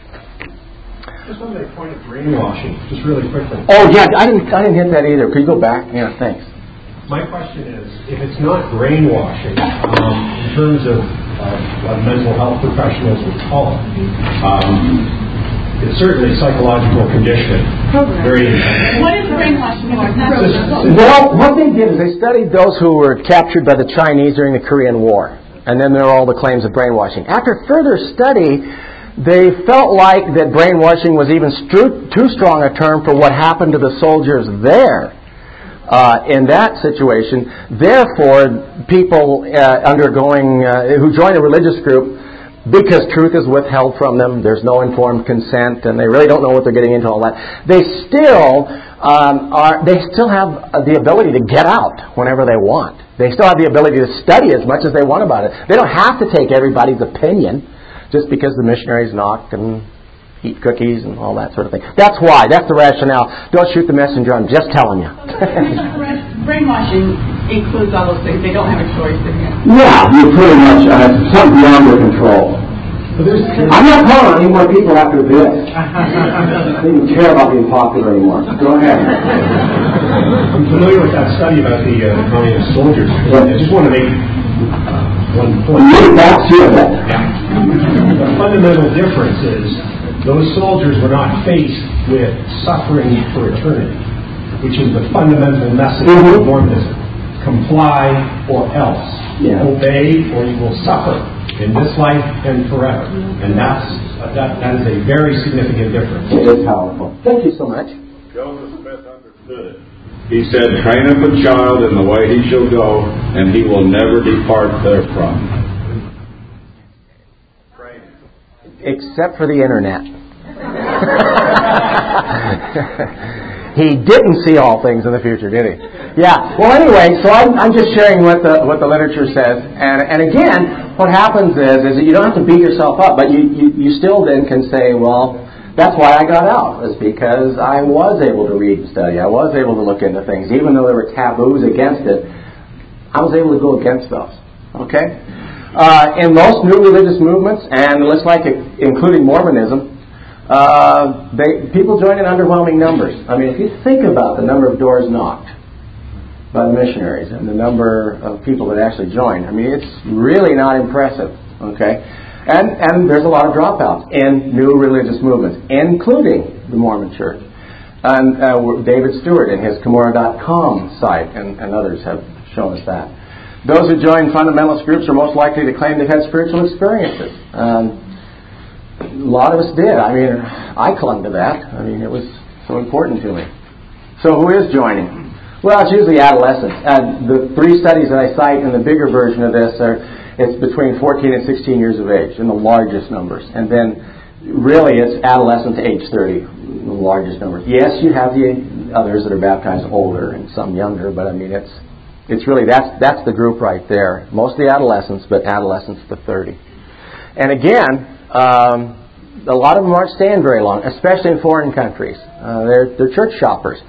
Just want to make a point of brainwashing, just really quickly. Oh yeah, I didn't hit that either. Could you go back? Yeah, thanks. My question is, if it's not brainwashing, in terms of what mental health professionals would call it, it's certainly psychological conditioning. Very intense. What is brainwashing? Well, what they did is they studied those who were captured by the Chinese during the Korean War. And then there are all the claims of brainwashing. After further study, they felt like that brainwashing was even too strong a term for what happened to the soldiers there. In that situation, therefore, people who join a religious group, because truth is withheld from them, there's no informed consent, and they really don't know what they're getting into, all that. They still have the ability to get out whenever they want. They still have the ability to study as much as they want about it. They don't have to take everybody's opinion just because the missionaries knock and eat cookies and all that sort of thing. That's why. That's the rationale. Don't shoot the messenger. I'm just telling you. Brainwashing includes all those things. They don't have a choice in here. Yeah, you pretty much something beyond their control. I'm not calling any more people after this. They don't care about being popular anymore. Go ahead. I'm familiar with that study about the communist soldiers. I just want to make one point. That's it. The fundamental difference is those soldiers were not faced with suffering for eternity, which is the fundamental message of Mormonism. Comply or else. Yeah. Obey or you will suffer in this life and forever. And that is a very significant difference. It is powerful. Thank you so much. Joseph Smith understood it. He said, train up a child in the way he shall go, and he will never depart therefrom. Except for the internet. He didn't see all things in the future, did he? Yeah. Well, anyway, so I'm just sharing what the literature says. And again, what happens is that you don't have to beat yourself up, but you still then can say, well, that's why I got out, is because I was able to read and study. I was able to look into things. Even though there were taboos against it, I was able to go against those. Okay? In most new religious movements, and it looks like including Mormonism, people join in underwhelming numbers. I mean, if you think about the number of doors knocked by the missionaries and the number of people that actually joined, I mean, it's really not impressive. Okay? And there's a lot of dropouts in new religious movements, including the Mormon Church. And David Stewart in his Cumorah.com site and others have shown us that. Those who join fundamentalist groups are most likely to claim they've had spiritual experiences. A lot of us did. I mean, I clung to that. I mean, it was so important to me. So who is joining? Well, it's usually adolescents. The 3 studies that I cite in the bigger version of this it's between 14 and 16 years of age in the largest numbers. And then really it's adolescent to age 30, the largest numbers. Yes, you have the others that are baptized older and some younger, but I mean it's really that's the group right there. Mostly adolescents, but adolescents to 30. And again, a lot of them aren't staying very long, especially in foreign countries. They're church shoppers.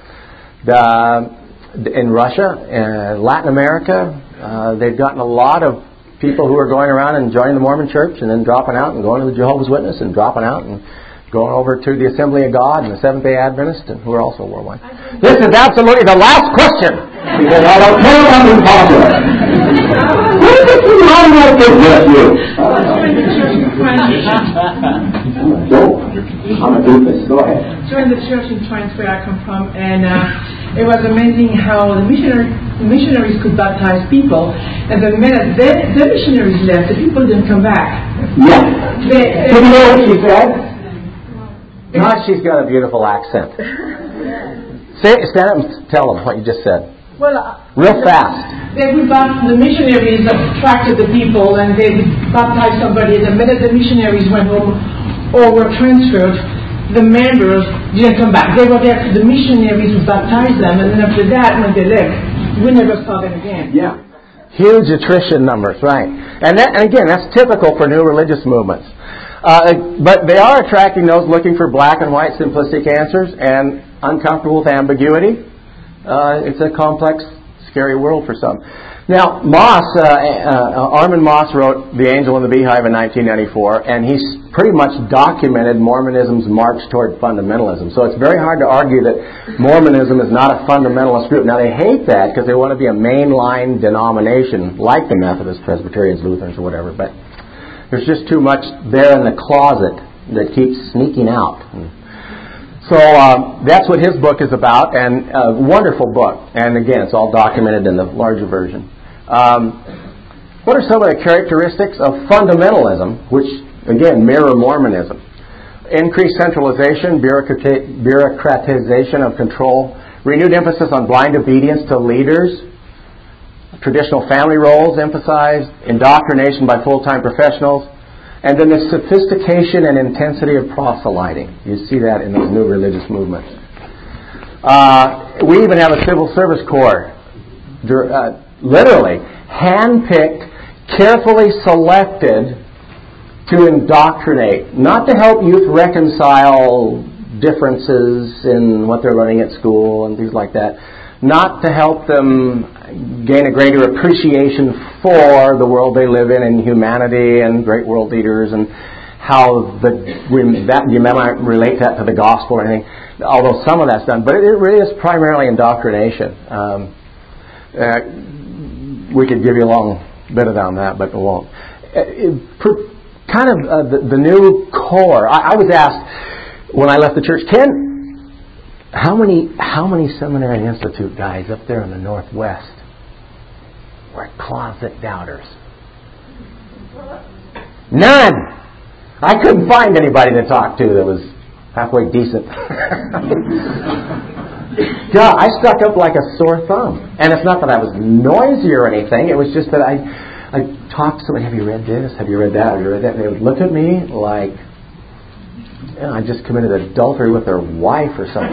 In Russia, Latin America, they've gotten a lot of people who are going around and joining the Mormon Church and then dropping out and going to the Jehovah's Witness and dropping out and going over to the Assembly of God and the Seventh-day Adventists, and who are also worldwide. This is absolutely the last question. Because I don't know if I'm impossible. What is it wrong with you? I'm a doofus. Go ahead. Joined the church in France where I come from, and it was amazing how the missionaries could baptize people, and the minute the missionaries left, the people didn't come back. Yeah. Do you know what she said? God, she's got a beautiful accent. Stand up and tell them what you just said. Well, real fast. The missionaries attracted the people, and they baptized somebody. The minute the missionaries went home or were transferred, the members didn't come back. They were there for the missionaries who baptized them, and then after that, when they left, we never saw them again. Yeah. Huge attrition numbers, right. And again, that's typical for new religious movements. But they are attracting those looking for black and white simplistic answers and uncomfortable with ambiguity. It's a complex, scary world for some. Now, Armin Moss wrote The Angel in the Beehive in 1994, and he's pretty much documented Mormonism's march toward fundamentalism. So it's very hard to argue that Mormonism is not a fundamentalist group. Now, they hate that because they want to be a mainline denomination, like the Methodists, Presbyterians, Lutherans, or whatever, but there's just too much there in the closet that keeps sneaking out. So that's what his book is about, and a wonderful book. And again, it's all documented in the larger version. What are some of the characteristics of fundamentalism, which, again, mirror Mormonism? Increased centralization, bureaucratization of control, renewed emphasis on blind obedience to leaders, traditional family roles emphasized, indoctrination by full-time professionals, and then the sophistication and intensity of proselyting. You see that in those new religious movements. We even have a civil service corps, literally hand-picked, carefully selected to indoctrinate, not to help youth reconcile differences in what they're learning at school and things like that, not to help them gain a greater appreciation for the world they live in and humanity and great world leaders and how you might relate that to the gospel or anything, although some of that's done. But it really is primarily indoctrination. We could give you a long bit on that, but we won't. The new core. I was asked when I left the church, Ken, how many seminary institute guys up there in the Northwest were closet doubters? None! I couldn't find anybody to talk to that was halfway decent. God, I stuck up like a sore thumb. And it's not that I was noisy or anything. It was just that I talked to somebody, have you read this? Have you read that? Have you read that? And they would look at me like, I just committed adultery with their wife or something.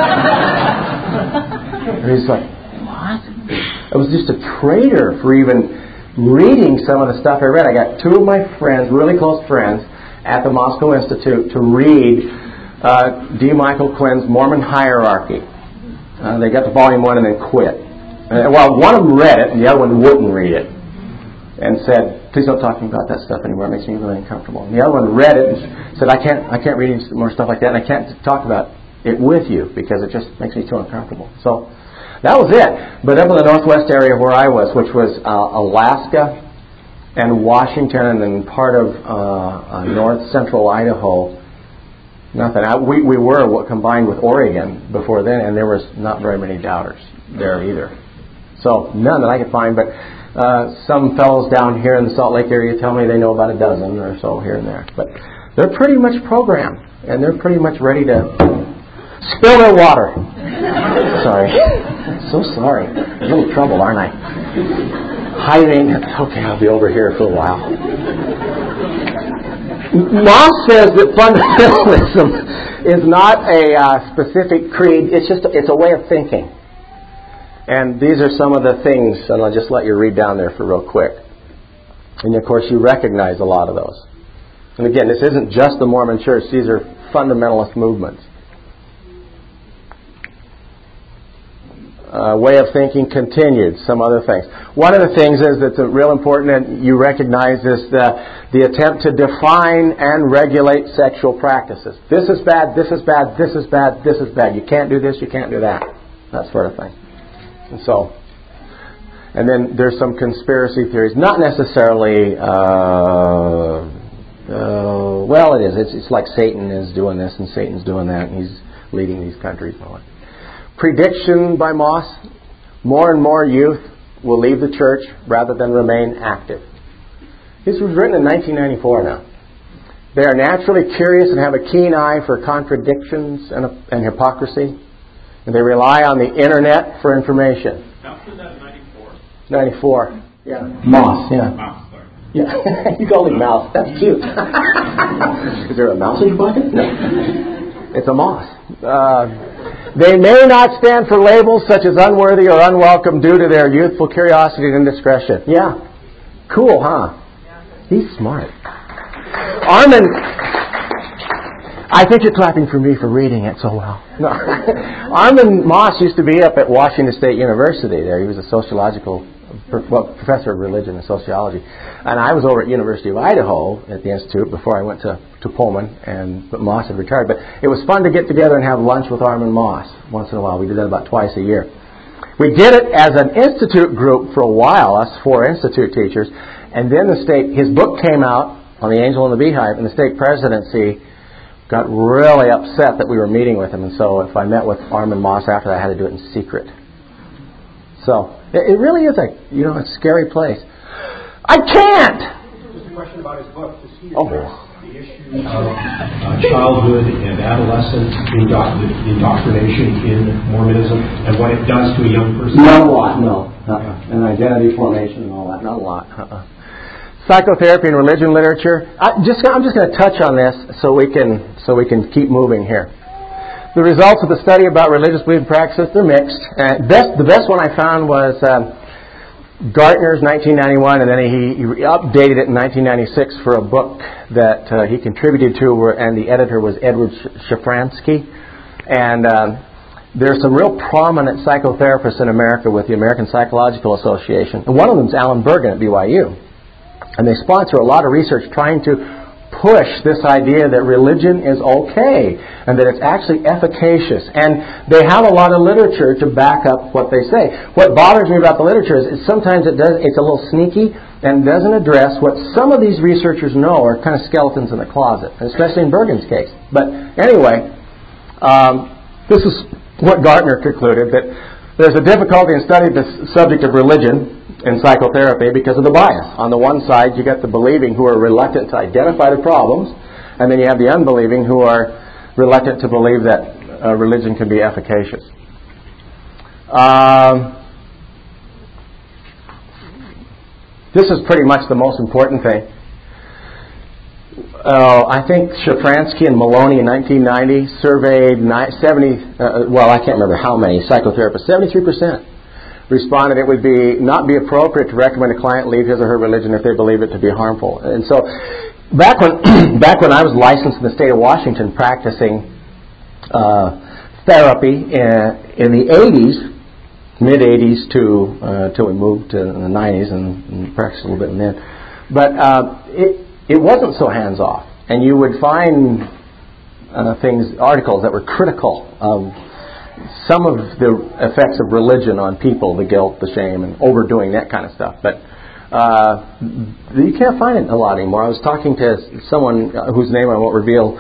And he's like, what? I was just a traitor for even reading some of the stuff I read. I got two of my friends, really close friends, at the Moscow Institute to read D. Michael Quinn's Mormon Hierarchy. They got to volume 1 and then quit. Well, one of them read it and the other one wouldn't read it and said, please don't talk to me about that stuff anymore. It makes me really uncomfortable. And the other one read it and said, I can't read any more stuff like that, and I can't talk about it with you because it just makes me too uncomfortable. So that was it. But up in the northwest area where I was, which was Alaska and Washington and then part of north central Idaho, nothing. We were combined with Oregon before then, and there was not very many doubters there either. So none that I could find, but some fellows down here in the Salt Lake area tell me they know about a dozen or so here and there. But they're pretty much programmed, and they're pretty much ready to spill their water. Sorry. So sorry. I'm in a little trouble, aren't I? Hiding. Okay, I'll be over here for a while. Moss says that fundamentalism is not a specific creed. It's a way of thinking. And these are some of the things, and I'll just let you read down there for real quick. And of course, you recognize a lot of those. And again, this isn't just the Mormon Church. These are fundamentalist movements. Way of thinking continued, some other things. One of the things is that's real important, and you recognize is the attempt to define and regulate sexual practices. This is bad, this is bad, this is bad, this is bad. You can't do this, you can't do that. That sort of thing. And then there's some conspiracy theories. Not necessarily, well, it is. It's like Satan is doing this and Satan's doing that, and he's leading these countries and all that. Prediction by Moss, more and more youth will leave the church rather than remain active. This was written in 1994 now. They are naturally curious and have a keen eye for contradictions and hypocrisy. And they rely on the internet for information. How was that in 94? 94, yeah. Moss, yeah. Mouse, sorry. Yeah, you called him Mouse. That's cute. Is there a mouse in your pocket? No. It's a moss. They may not stand for labels such as unworthy or unwelcome due to their youthful curiosity and indiscretion. Yeah. Cool, huh? He's smart. Armin, I think you're clapping for me for reading it so well. No. Armin Moss used to be up at Washington State University there. He was a professor of religion and sociology. And I was over at University of Idaho at the Institute before I went to Pullman, but Moss had retired. But it was fun to get together and have lunch with Armin Moss once in a while. We did that about twice a year. We did it as an Institute group for a while, us 4 Institute teachers. And then his book came out on the Angel and the Beehive, and the state presidency got really upset that we were meeting with him. And so if I met with Armin Moss after that, I had to do it in secret. So it really is a scary place. I can't! Just a question about his book. Does he address the issue of childhood and adolescent indoctrination in Mormonism and what it does to a young person? Not a lot, no. And identity formation and all that. Not a lot. Psychotherapy and religion literature. I'm just going to touch on this so we can keep moving here. The results of the study about religious belief and practices, they're mixed. The best one I found was Gartner's 1991, and then he updated it in 1996 for a book that he contributed to, and the editor was Edward Shafransky. And there's some real prominent psychotherapists in America with the American Psychological Association. And one of them is Alan Bergen at BYU. And they sponsor a lot of research trying to push this idea that religion is okay and that it's actually efficacious. And they have a lot of literature to back up what they say. What bothers me about the literature is sometimes it's a little sneaky and doesn't address what some of these researchers know are kind of skeletons in the closet, especially in Bergen's case. But anyway, this is what Gartner concluded, that there's a difficulty in studying the subject of religion in psychotherapy because of the bias. On the one side, you get the believing who are reluctant to identify the problems, and then you have the unbelieving who are reluctant to believe that religion can be efficacious. This is pretty much the most important thing. I think Shafransky and Maloney in 1990 surveyed 70, I can't remember how many psychotherapists. 73% responded it would not be appropriate to recommend a client leave his or her religion if they believe it to be harmful. And so, back when I was licensed in the state of Washington practicing therapy in the 80s, mid 80s till we moved to the 90s and practiced a little bit then. But it wasn't so hands off, and you would find articles that were critical of some of the effects of religion on people, the guilt, the shame, and overdoing that kind of stuff. But you can't find it a lot anymore. I was talking to someone whose name I won't reveal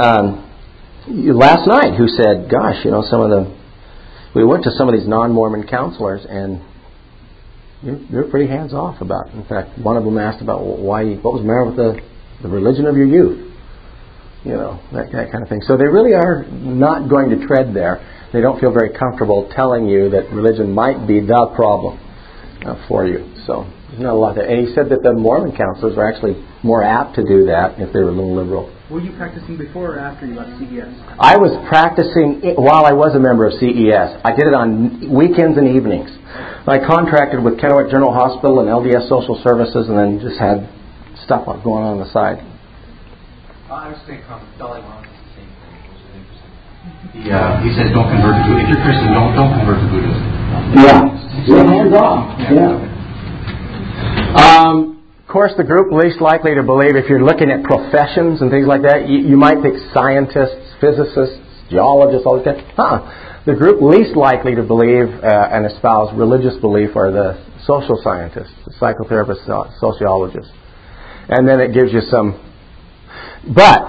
last night who said, "Gosh, we went to some of these non-Mormon counselors, and they're pretty hands off about it. In fact, one of them asked about what was the matter with the religion of your youth, that kind of thing. So they really are not going to tread there. They don't feel very comfortable telling you that religion might be the problem for you. So there's not a lot there. And he said that the Mormon counselors are actually more apt to do that if they were a little liberal. Were you practicing before or after you left CES? I was practicing while I was a member of CES. I did it on weekends and evenings. I contracted with Kennewick General Hospital and LDS Social Services, and then just had stuff going on the side. I was saying Dalai Lama is the same thing, which is interesting. He says don't convert to Buddhism. If you're Christian, don't convert to Buddhism. Yeah, hands off. Yeah. Of course, the group least likely to believe, if you're looking at professions and things like that, you might think scientists, physicists, geologists, all this kind. The group least likely to believe and espouse religious belief are the social scientists, the psychotherapists, sociologists. And then it gives you some... But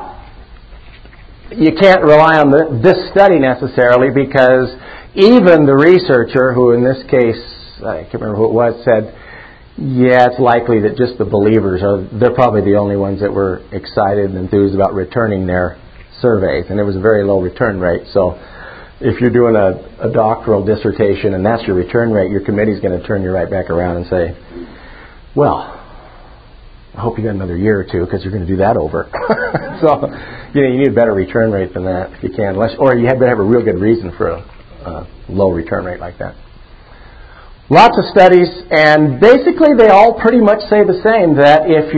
you can't rely on this study necessarily, because even the researcher, who in this case, I can't remember who it was, said, yeah, it's likely that just the believers they're probably the only ones that were excited and enthused about returning their surveys. And it was a very low return rate. So if you're doing a doctoral dissertation and that's your return rate, your committee's going to turn you right back around and say, well, I hope you got another year or two, because you're going to do that over. So you need a better return rate than that if you can. Or you better have a real good reason for a low return rate like that. Lots of studies, and basically they all pretty much say the same, that if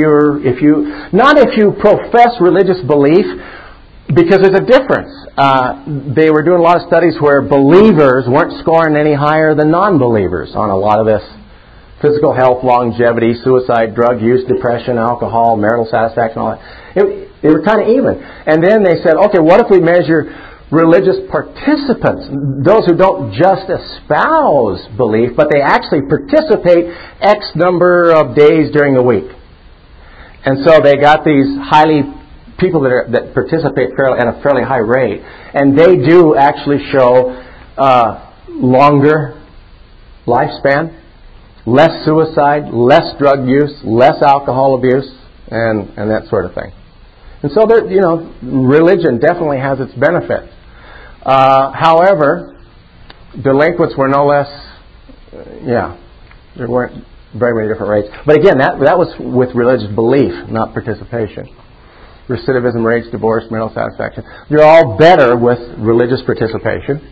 you profess religious belief, because there's a difference. They were doing a lot of studies where believers weren't scoring any higher than non-believers on a lot of this. Physical health, longevity, suicide, drug use, depression, alcohol, marital satisfaction, all that. They were kind of even. And then they said, okay, what if we measure religious participants, those who don't just espouse belief, but they actually participate X number of days during the week. And so they got these people that participate at a fairly high rate, and they do actually show longer lifespan, less suicide, less drug use, less alcohol abuse, and that sort of thing. And so religion definitely has its benefits. However, delinquents were no less, there weren't very many different rates. But again, that was with religious belief, not participation. Recidivism rates, divorce, marital satisfaction, they're all better with religious participation.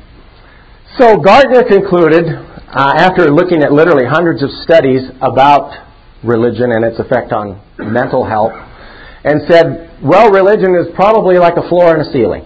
So Gardner concluded, after looking at literally hundreds of studies about religion and its effect on mental health, and said, well, religion is probably like a floor and a ceiling.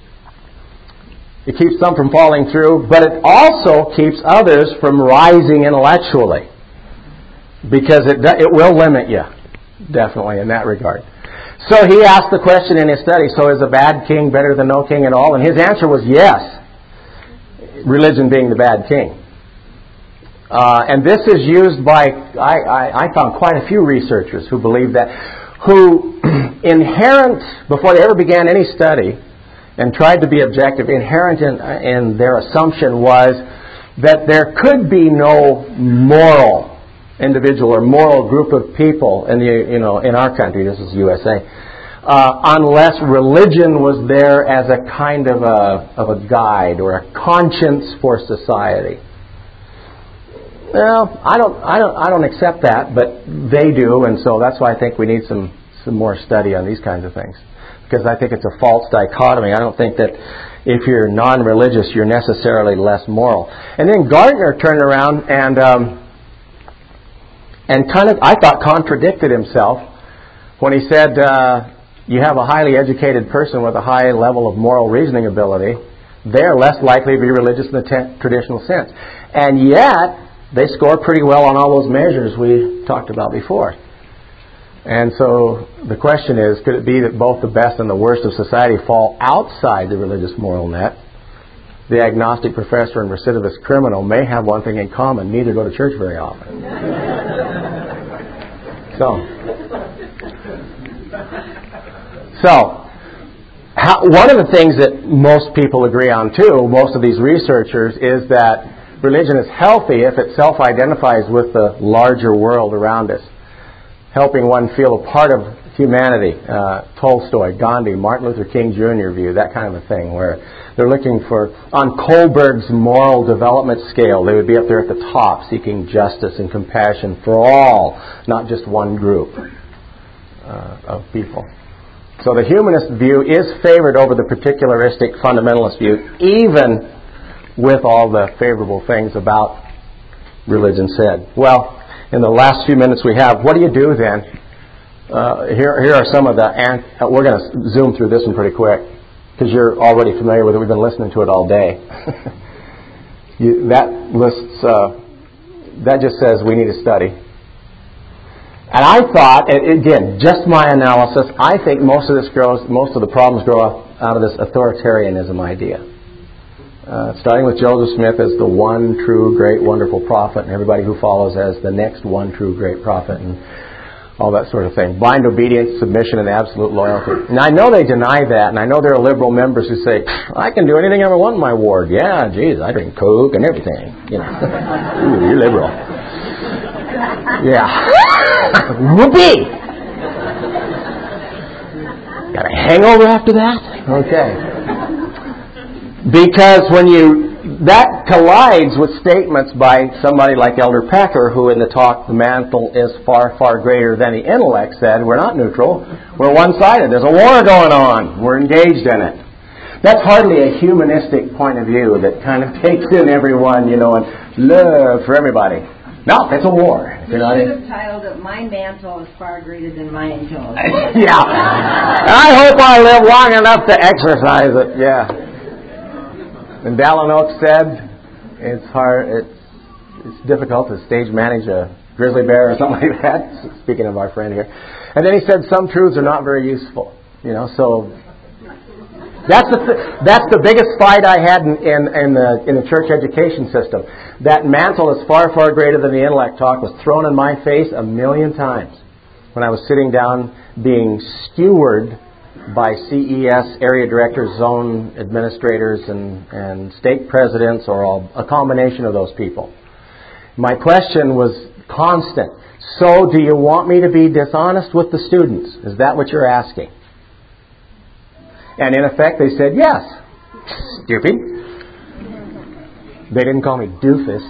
It keeps some from falling through, but it also keeps others from rising intellectually, because it will limit you, definitely, in that regard. So he asked the question in his study, so is a bad king better than no king at all? And his answer was yes, religion being the bad king. And this is used by, I found quite a few researchers who believe that, who before they ever began any study, and tried to be objective, inherent in their assumption was that there could be no moral individual or moral group of people in our country, this is USA, unless religion was there as a kind of a guide or a conscience for society. Well, I don't accept that, but they do, and so that's why I think we need some some more study on these kinds of things. Because I think it's a false dichotomy. I don't think that if you're non-religious, you're necessarily less moral. And then Gardner turned around and kind of, I thought, contradicted himself when he said you have a highly educated person with a high level of moral reasoning ability, they're less likely to be religious in the traditional sense. And yet, they score pretty well on all those measures we talked about before. And so the question is, could it be that both the best and the worst of society fall outside the religious moral net? The agnostic professor and recidivist criminal may have one thing in common: neither go to church very often. One of the things that most people agree on too, most of these researchers, is that religion is healthy if it self-identifies with the larger world around us, helping one feel a part of humanity. Tolstoy, Gandhi, Martin Luther King Jr. view, that kind of a thing, where they're looking for, on Kohlberg's moral development scale, they would be up there at the top, seeking justice and compassion for all, not just one group of people. So the humanist view is favored over the particularistic fundamentalist view, even with all the favorable things about religion said. Well, in the last few minutes we have, what do you do then? Here are some of the... we're going to zoom through this one pretty quick, because you're already familiar with it. We've been listening to it all day. That just says we need to study. And I thought, again, just my analysis, I think most of the problems grow out of this authoritarianism idea. Starting with Joseph Smith as the one true, great, wonderful prophet, and everybody who follows as the next one true, great prophet, and all that sort of thing. Blind obedience, submission, and absolute loyalty. And I know they deny that, and I know there are liberal members who say, I can do anything I ever want in my ward. Yeah, geez, I drink Coke and everything. You know, ooh, you're liberal. Yeah. Whoopee! Got a hangover after that? Okay. Because that collides with statements by somebody like Elder Pecker, who in the talk, The Mantle is Far, Far Greater Than the Intellect, said, we're not neutral, we're one-sided. There's a war going on. We're engaged in it. That's hardly a humanistic point of view that kind of takes in everyone, and love for everybody. No, it's a war. You should have titled it, My Mantle is Far Greater Than My Intelligence. Yeah. I hope I live long enough to exercise it. Yeah. And Dallin Oaks said, it's hard, it's difficult to stage manage a grizzly bear or something like that, speaking of our friend here. And then he said some truths are not very useful. So that's the biggest fight I had in the church education system. That mantle is far, far greater than the intellect talk was thrown in my face 1,000,000 times when I was sitting down being skewered by CES area directors, zone administrators, and stake presidents, or a combination of those people. My question was constant. So do you want me to be dishonest with the students? Is that what you're asking? And in effect they said yes. Stupid. They didn't call me doofus.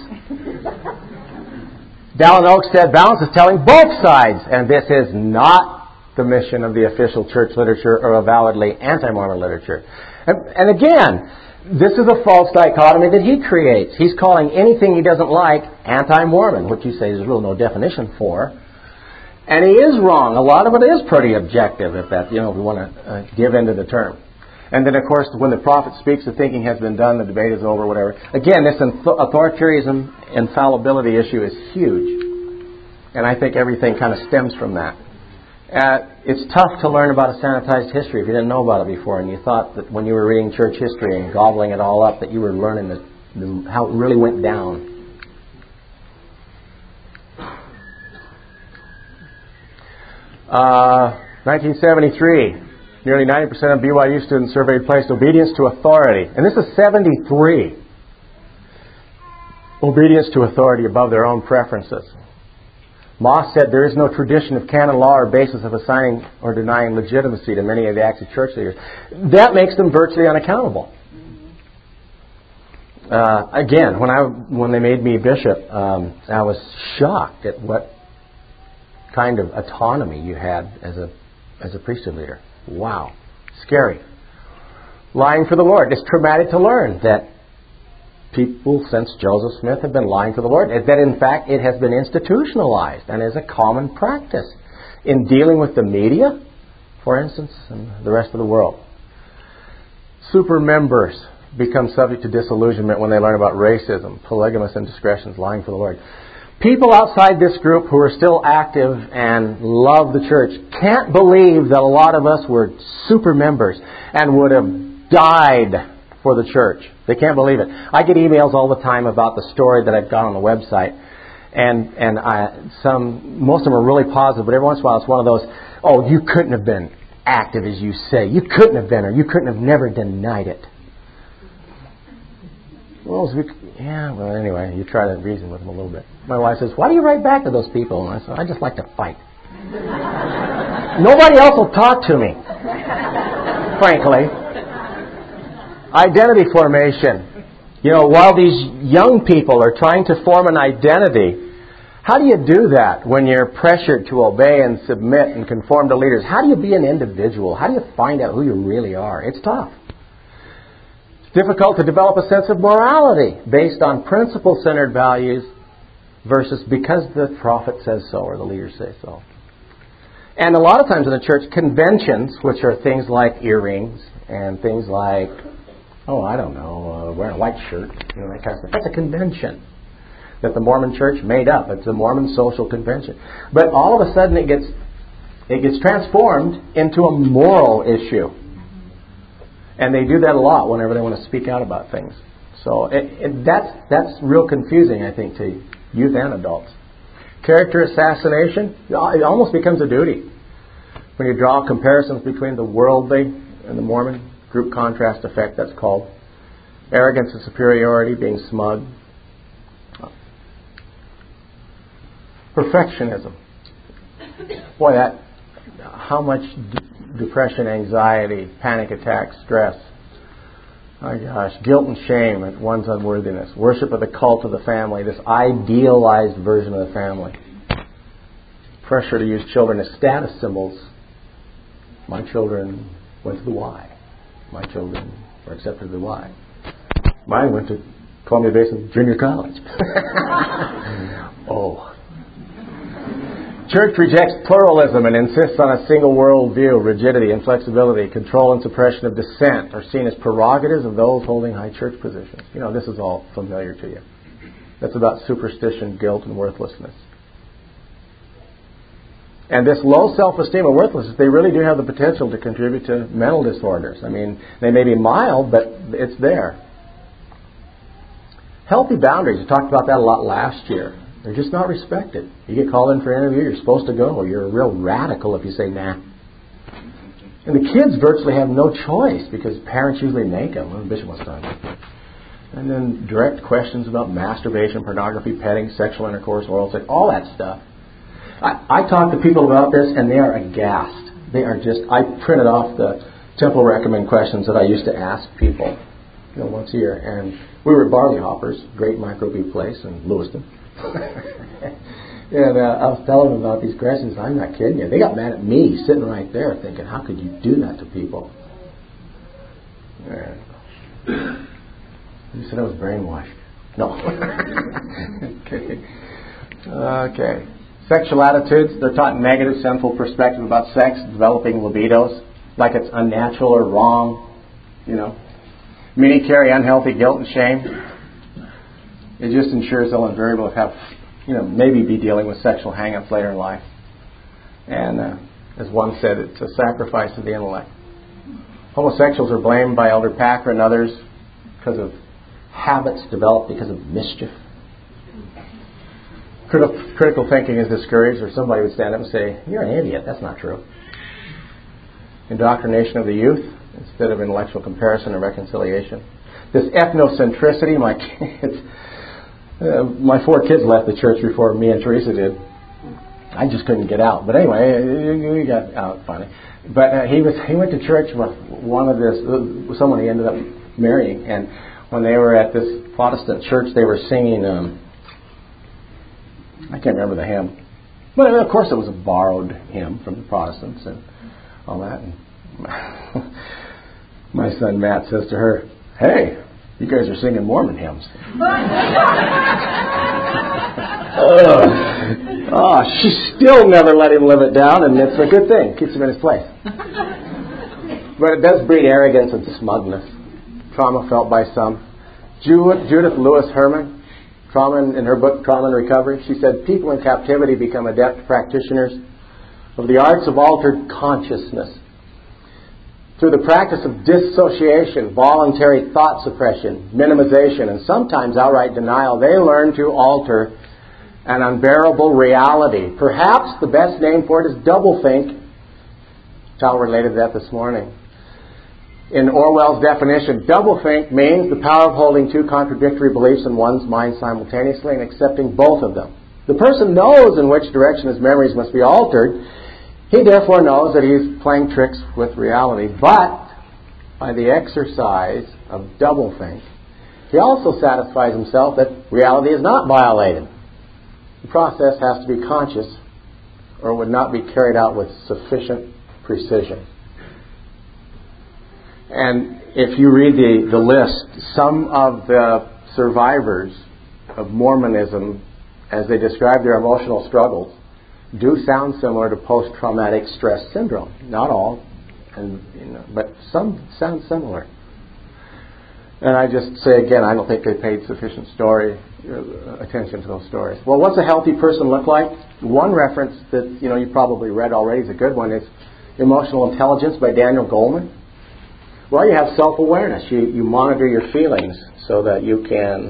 Dallin Oaks said balance is telling both sides, and this is not the mission of the official church literature or avowedly anti-Mormon literature. And again, this is a false dichotomy that he creates. He's calling anything he doesn't like anti-Mormon, which you say there's really no definition for. And he is wrong. A lot of it is pretty objective, if that, if we want to give into the term. And then, of course, when the prophet speaks, the thinking has been done, the debate is over, whatever. Again, this authoritarianism, infallibility issue is huge. And I think everything kind of stems from that. It's tough to learn about a sanitized history if you didn't know about it before, and you thought that when you were reading church history and gobbling it all up that you were learning how it really went down. Uh, 1973, nearly 90% of BYU students surveyed placed obedience to authority, and this is 73. Obedience to authority above their own preferences. Moss said there is no tradition of canon law or basis of assigning or denying legitimacy to many of the acts of church leaders. That makes them virtually unaccountable. Again, when they made me bishop, I was shocked at what kind of autonomy you had as a as a priesthood leader. Wow. Scary. Lying for the Lord. It's traumatic to learn that people since Joseph Smith have been lying for the Lord. That in fact it has been institutionalized and is a common practice in dealing with the media, for instance, and the rest of the world. Super members become subject to disillusionment when they learn about racism, polygamous indiscretions, lying for the Lord. People outside this group who are still active and love the church can't believe that a lot of us were super members and would have died for the church. They can't believe it. I get emails all the time about the story that I've got on the website, and most of them are really positive, but every once in a while it's one of those, oh, you couldn't have been active as you say. You couldn't have been, or you couldn't have never denied it. Well, anyway, you try to reason with them a little bit. My wife says, why do you write back to those people? And I said, I just like to fight. Nobody else will talk to me, frankly. Identity formation. While these young people are trying to form an identity, how do you do that when you're pressured to obey and submit and conform to leaders? How do you be an individual? How do you find out who you really are? It's tough. It's difficult to develop a sense of morality based on principle-centered values versus because the prophet says so or the leaders say so. And a lot of times in the church, conventions, which are things like earrings and things like, wearing a white shirt, that kind of stuff. That's a convention that the Mormon Church made up. It's a Mormon social convention. But all of a sudden it gets transformed into a moral issue. And they do that a lot whenever they want to speak out about things. So that's real confusing, I think, to youth and adults. Character assassination, it almost becomes a duty. When you draw comparisons between the worldly and the Mormon group contrast effect, that's called. Arrogance and superiority, being smug. Perfectionism. Boy, how much depression, anxiety, panic attacks, stress. My gosh, guilt and shame at one's unworthiness. Worship of the cult of the family, this idealized version of the family. Pressure to use children as status symbols. My children went to the Y. My children were accepted to the Y. Mine went to Columbia Basin Junior College. Oh. Church rejects pluralism and insists on a single worldview. Rigidity, inflexibility, control and suppression of dissent are seen as prerogatives of those holding high church positions. This is all familiar to you. That's about superstition, guilt, and worthlessness. And this low self-esteem and worthlessness, they really do have the potential to contribute to mental disorders. They may be mild, but it's there. Healthy boundaries, we talked about that a lot last year. They're just not respected. You get called in for an interview, you're supposed to go. You're a real radical if you say nah. And the kids virtually have no choice because parents usually make them. Well, the bishop wants to. And then direct questions about masturbation, pornography, petting, sexual intercourse, oral sex, all that stuff. I talk to people about this and they are aghast. They are just, I printed off the temple recommend questions that I used to ask people, once a year. And we were at Barley Hoppers, great microbrew place in Lewiston. And I was telling them about these questions. I'm not kidding you. They got mad at me sitting right there thinking, how could you do that to people? You said I was brainwashed. No. Okay. Sexual attitudes. They're taught negative, sinful perspective about sex, developing libidos, like it's unnatural or wrong. Many carry unhealthy guilt and shame. It just ensures they'll invariably have, maybe be dealing with sexual hang-ups later in life. And as one said, it's a sacrifice of the intellect. Homosexuals are blamed by Elder Packer and others because of habits developed because of mischief. Critical thinking is discouraged, or somebody would stand up and say, you're an idiot, that's not true. Indoctrination of the youth instead of intellectual comparison and reconciliation. This ethnocentricity, my 4 kids left the church before me and Teresa did. I just couldn't get out. But anyway, we got out finally. But he went to church with someone he ended up marrying, and when they were at this Protestant church, they were singing. I can't remember the hymn, but of course it was a borrowed hymn from the Protestants. And all that. And my son Matt says to her, "Hey, you guys are singing Mormon hymns." She still never let him live it down, and it's a good thing. Keeps him in his place. But it does breed arrogance and smugness. Trauma felt by some. Judith Lewis Herman, in her book Trauma and Recovery, she said, people in captivity become adept practitioners of the arts of altered consciousness. Through the practice of dissociation, voluntary thought suppression, minimization, and sometimes outright denial, they learn to alter an unbearable reality. Perhaps the best name for it is doublethink. Tal related that this morning. In Orwell's definition, doublethink means the power of holding two contradictory beliefs in one's mind simultaneously and accepting both of them. The person knows in which direction his memories must be altered. He therefore knows that he's playing tricks with reality. But by the exercise of doublethink, he also satisfies himself that reality is not violated. The process has to be conscious or it would not be carried out with sufficient precision. And if you read the list, some of the survivors of Mormonism, as they describe their emotional struggles, do sound similar to post-traumatic stress syndrome. Not all, but some sound similar. And I just say again, I don't think they paid sufficient attention to those stories. Well, what's a healthy person look like? One reference that you probably read already is a good one. It's Emotional Intelligence by Daniel Goleman. Well, you have self-awareness. You monitor your feelings so that you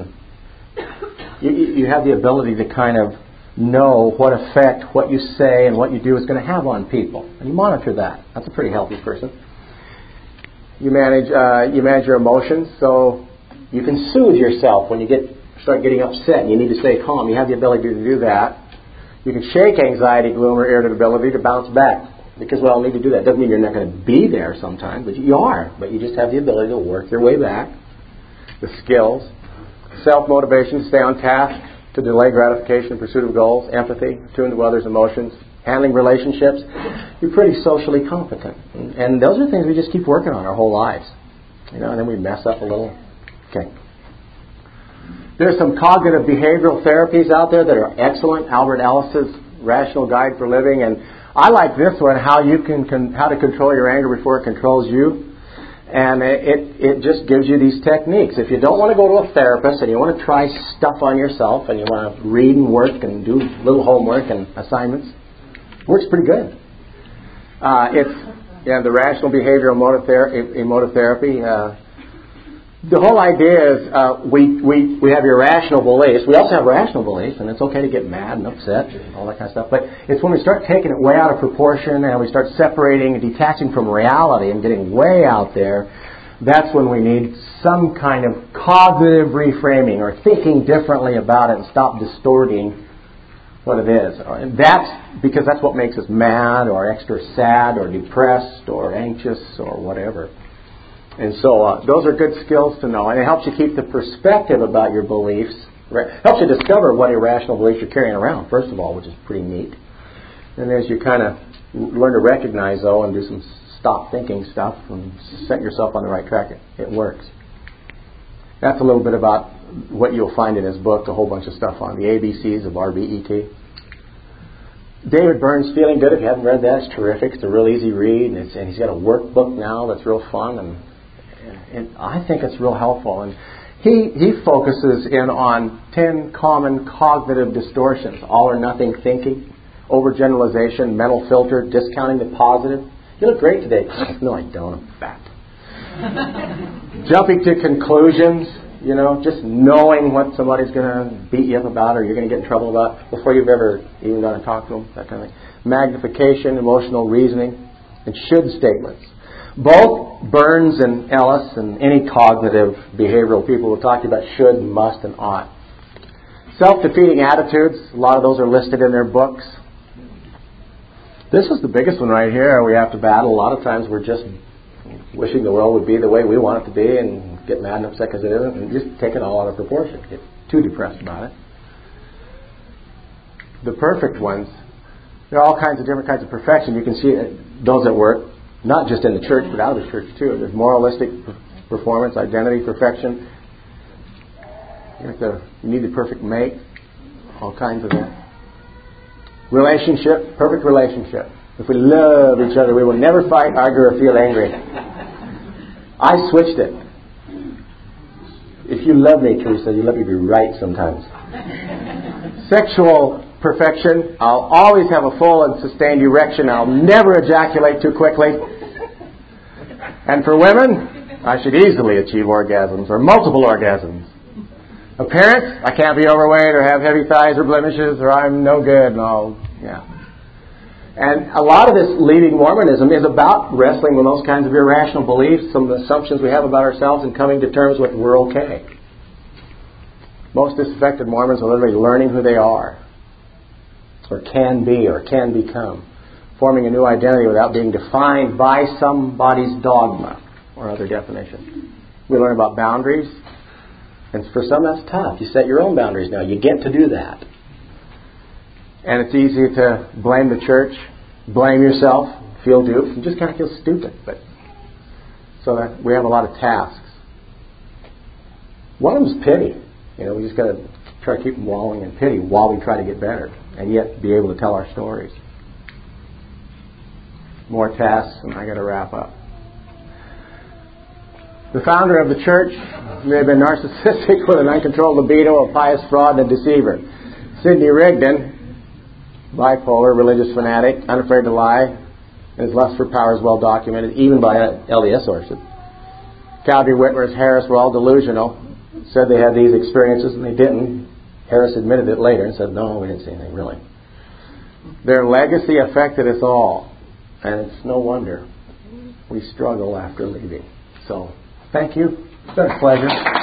have the ability to kind of know what effect what you say and what you do is going to have on people. And you monitor that. That's a pretty healthy person. You manage your emotions so you can soothe yourself when you start getting upset and you need to stay calm. You have the ability to do that. You can shake anxiety, gloom, or irritability to bounce back. Because we all need to do that. Doesn't mean you're not going to be there sometimes, but you are. But you just have the ability to work your way back. The skills. Self-motivation to stay on task, to delay gratification in pursuit of goals. Empathy, tuned to others' emotions. Handling relationships. You're pretty socially competent. And those are things we just keep working on our whole lives. And then we mess up a little. Okay. There's some cognitive behavioral therapies out there that are excellent. Albert Ellis's Rational Guide for Living. And I like this one, how to control your anger before it controls you. And it just gives you these techniques. If you don't want to go to a therapist and you want to try stuff on yourself and you want to read and work and do little homework and assignments, works pretty good. It's the rational behavioral emotive therapy. The whole idea is we have irrational beliefs. We also have rational beliefs, and it's okay to get mad and upset and all that kind of stuff. But it's when we start taking it way out of proportion and we start separating and detaching from reality and getting way out there, that's when we need some kind of cognitive reframing or thinking differently about it and stop distorting what it is. And that's what makes us mad or extra sad or depressed or anxious or whatever. And so those are good skills to know. And it helps you keep the perspective about your beliefs. Helps you discover what irrational beliefs you're carrying around, first of all, which is pretty neat. And as you kind of learn to recognize, though, and do some stop thinking stuff and set yourself on the right track, it works. That's a little bit about what you'll find in his book, a whole bunch of stuff on the ABCs of RBET. David Burns, Feeling Good, if you haven't read that, it's terrific. It's a real easy read, and he's got a workbook now that's real fun, and I think it's real helpful. And he focuses in on 10 common cognitive distortions: all or nothing thinking, overgeneralization, mental filter, discounting the positive. You look great today. No, I don't. I'm fat. Jumping to conclusions, just knowing what somebody's going to beat you up about or you're going to get in trouble about before you've ever even gone and talked to them, that kind of thing. Magnification, emotional reasoning, and should statements. Both Burns and Ellis and any cognitive behavioral people will talk about should, must, and ought. Self-defeating attitudes, a lot of those are listed in their books. This is the biggest one right here we have to battle. A lot of times we're just wishing the world would be the way we want it to be and get mad and upset because it isn't, and just take it all out of proportion. Get too depressed about it. The perfect ones, there are all kinds of different kinds of perfection. You can see those at work. Not just in the church, but out of the church too. There's moralistic performance, identity, perfection. You need the perfect mate. All kinds of that. Relationship, perfect relationship. If we love each other, we will never fight, argue, or feel angry. I switched it. If you love me, Teresa, you let me be right sometimes. Sexual perfection. I'll always have a full and sustained erection. I'll never ejaculate too quickly. And for women, I should easily achieve orgasms or multiple orgasms. Appearance, I can't be overweight or have heavy thighs or blemishes or I'm no good and all. Yeah. And a lot of this leaving Mormonism is about wrestling with those kinds of irrational beliefs, some of the assumptions we have about ourselves, and coming to terms with we're okay. Most disaffected Mormons are literally learning who they are, or can be, or can become, forming a new identity without being defined by somebody's dogma or other definition. We learn about boundaries, and for some that's tough. You set your own boundaries now. You get to do that. And it's easy to blame the church, blame yourself, feel duped, and just kind of feel stupid. But so that we have a lot of tasks. One of them is pity. We just got to try to keep wallowing in pity while we try to get better, and yet be able to tell our stories. More tasks, and I got to wrap up. The founder of the church may have been narcissistic with an uncontrolled libido, a pious fraud, and a deceiver. Sidney Rigdon, bipolar, religious fanatic, unafraid to lie, and his lust for power is well documented, even by LDS sources. Calvary, Whitmer's, Harris were all delusional, said they had these experiences, and they didn't. Harris admitted it later and said, no, we didn't see anything, really. Their legacy affected us all, and it's no wonder we struggle after leaving. So, thank you. It's been a pleasure.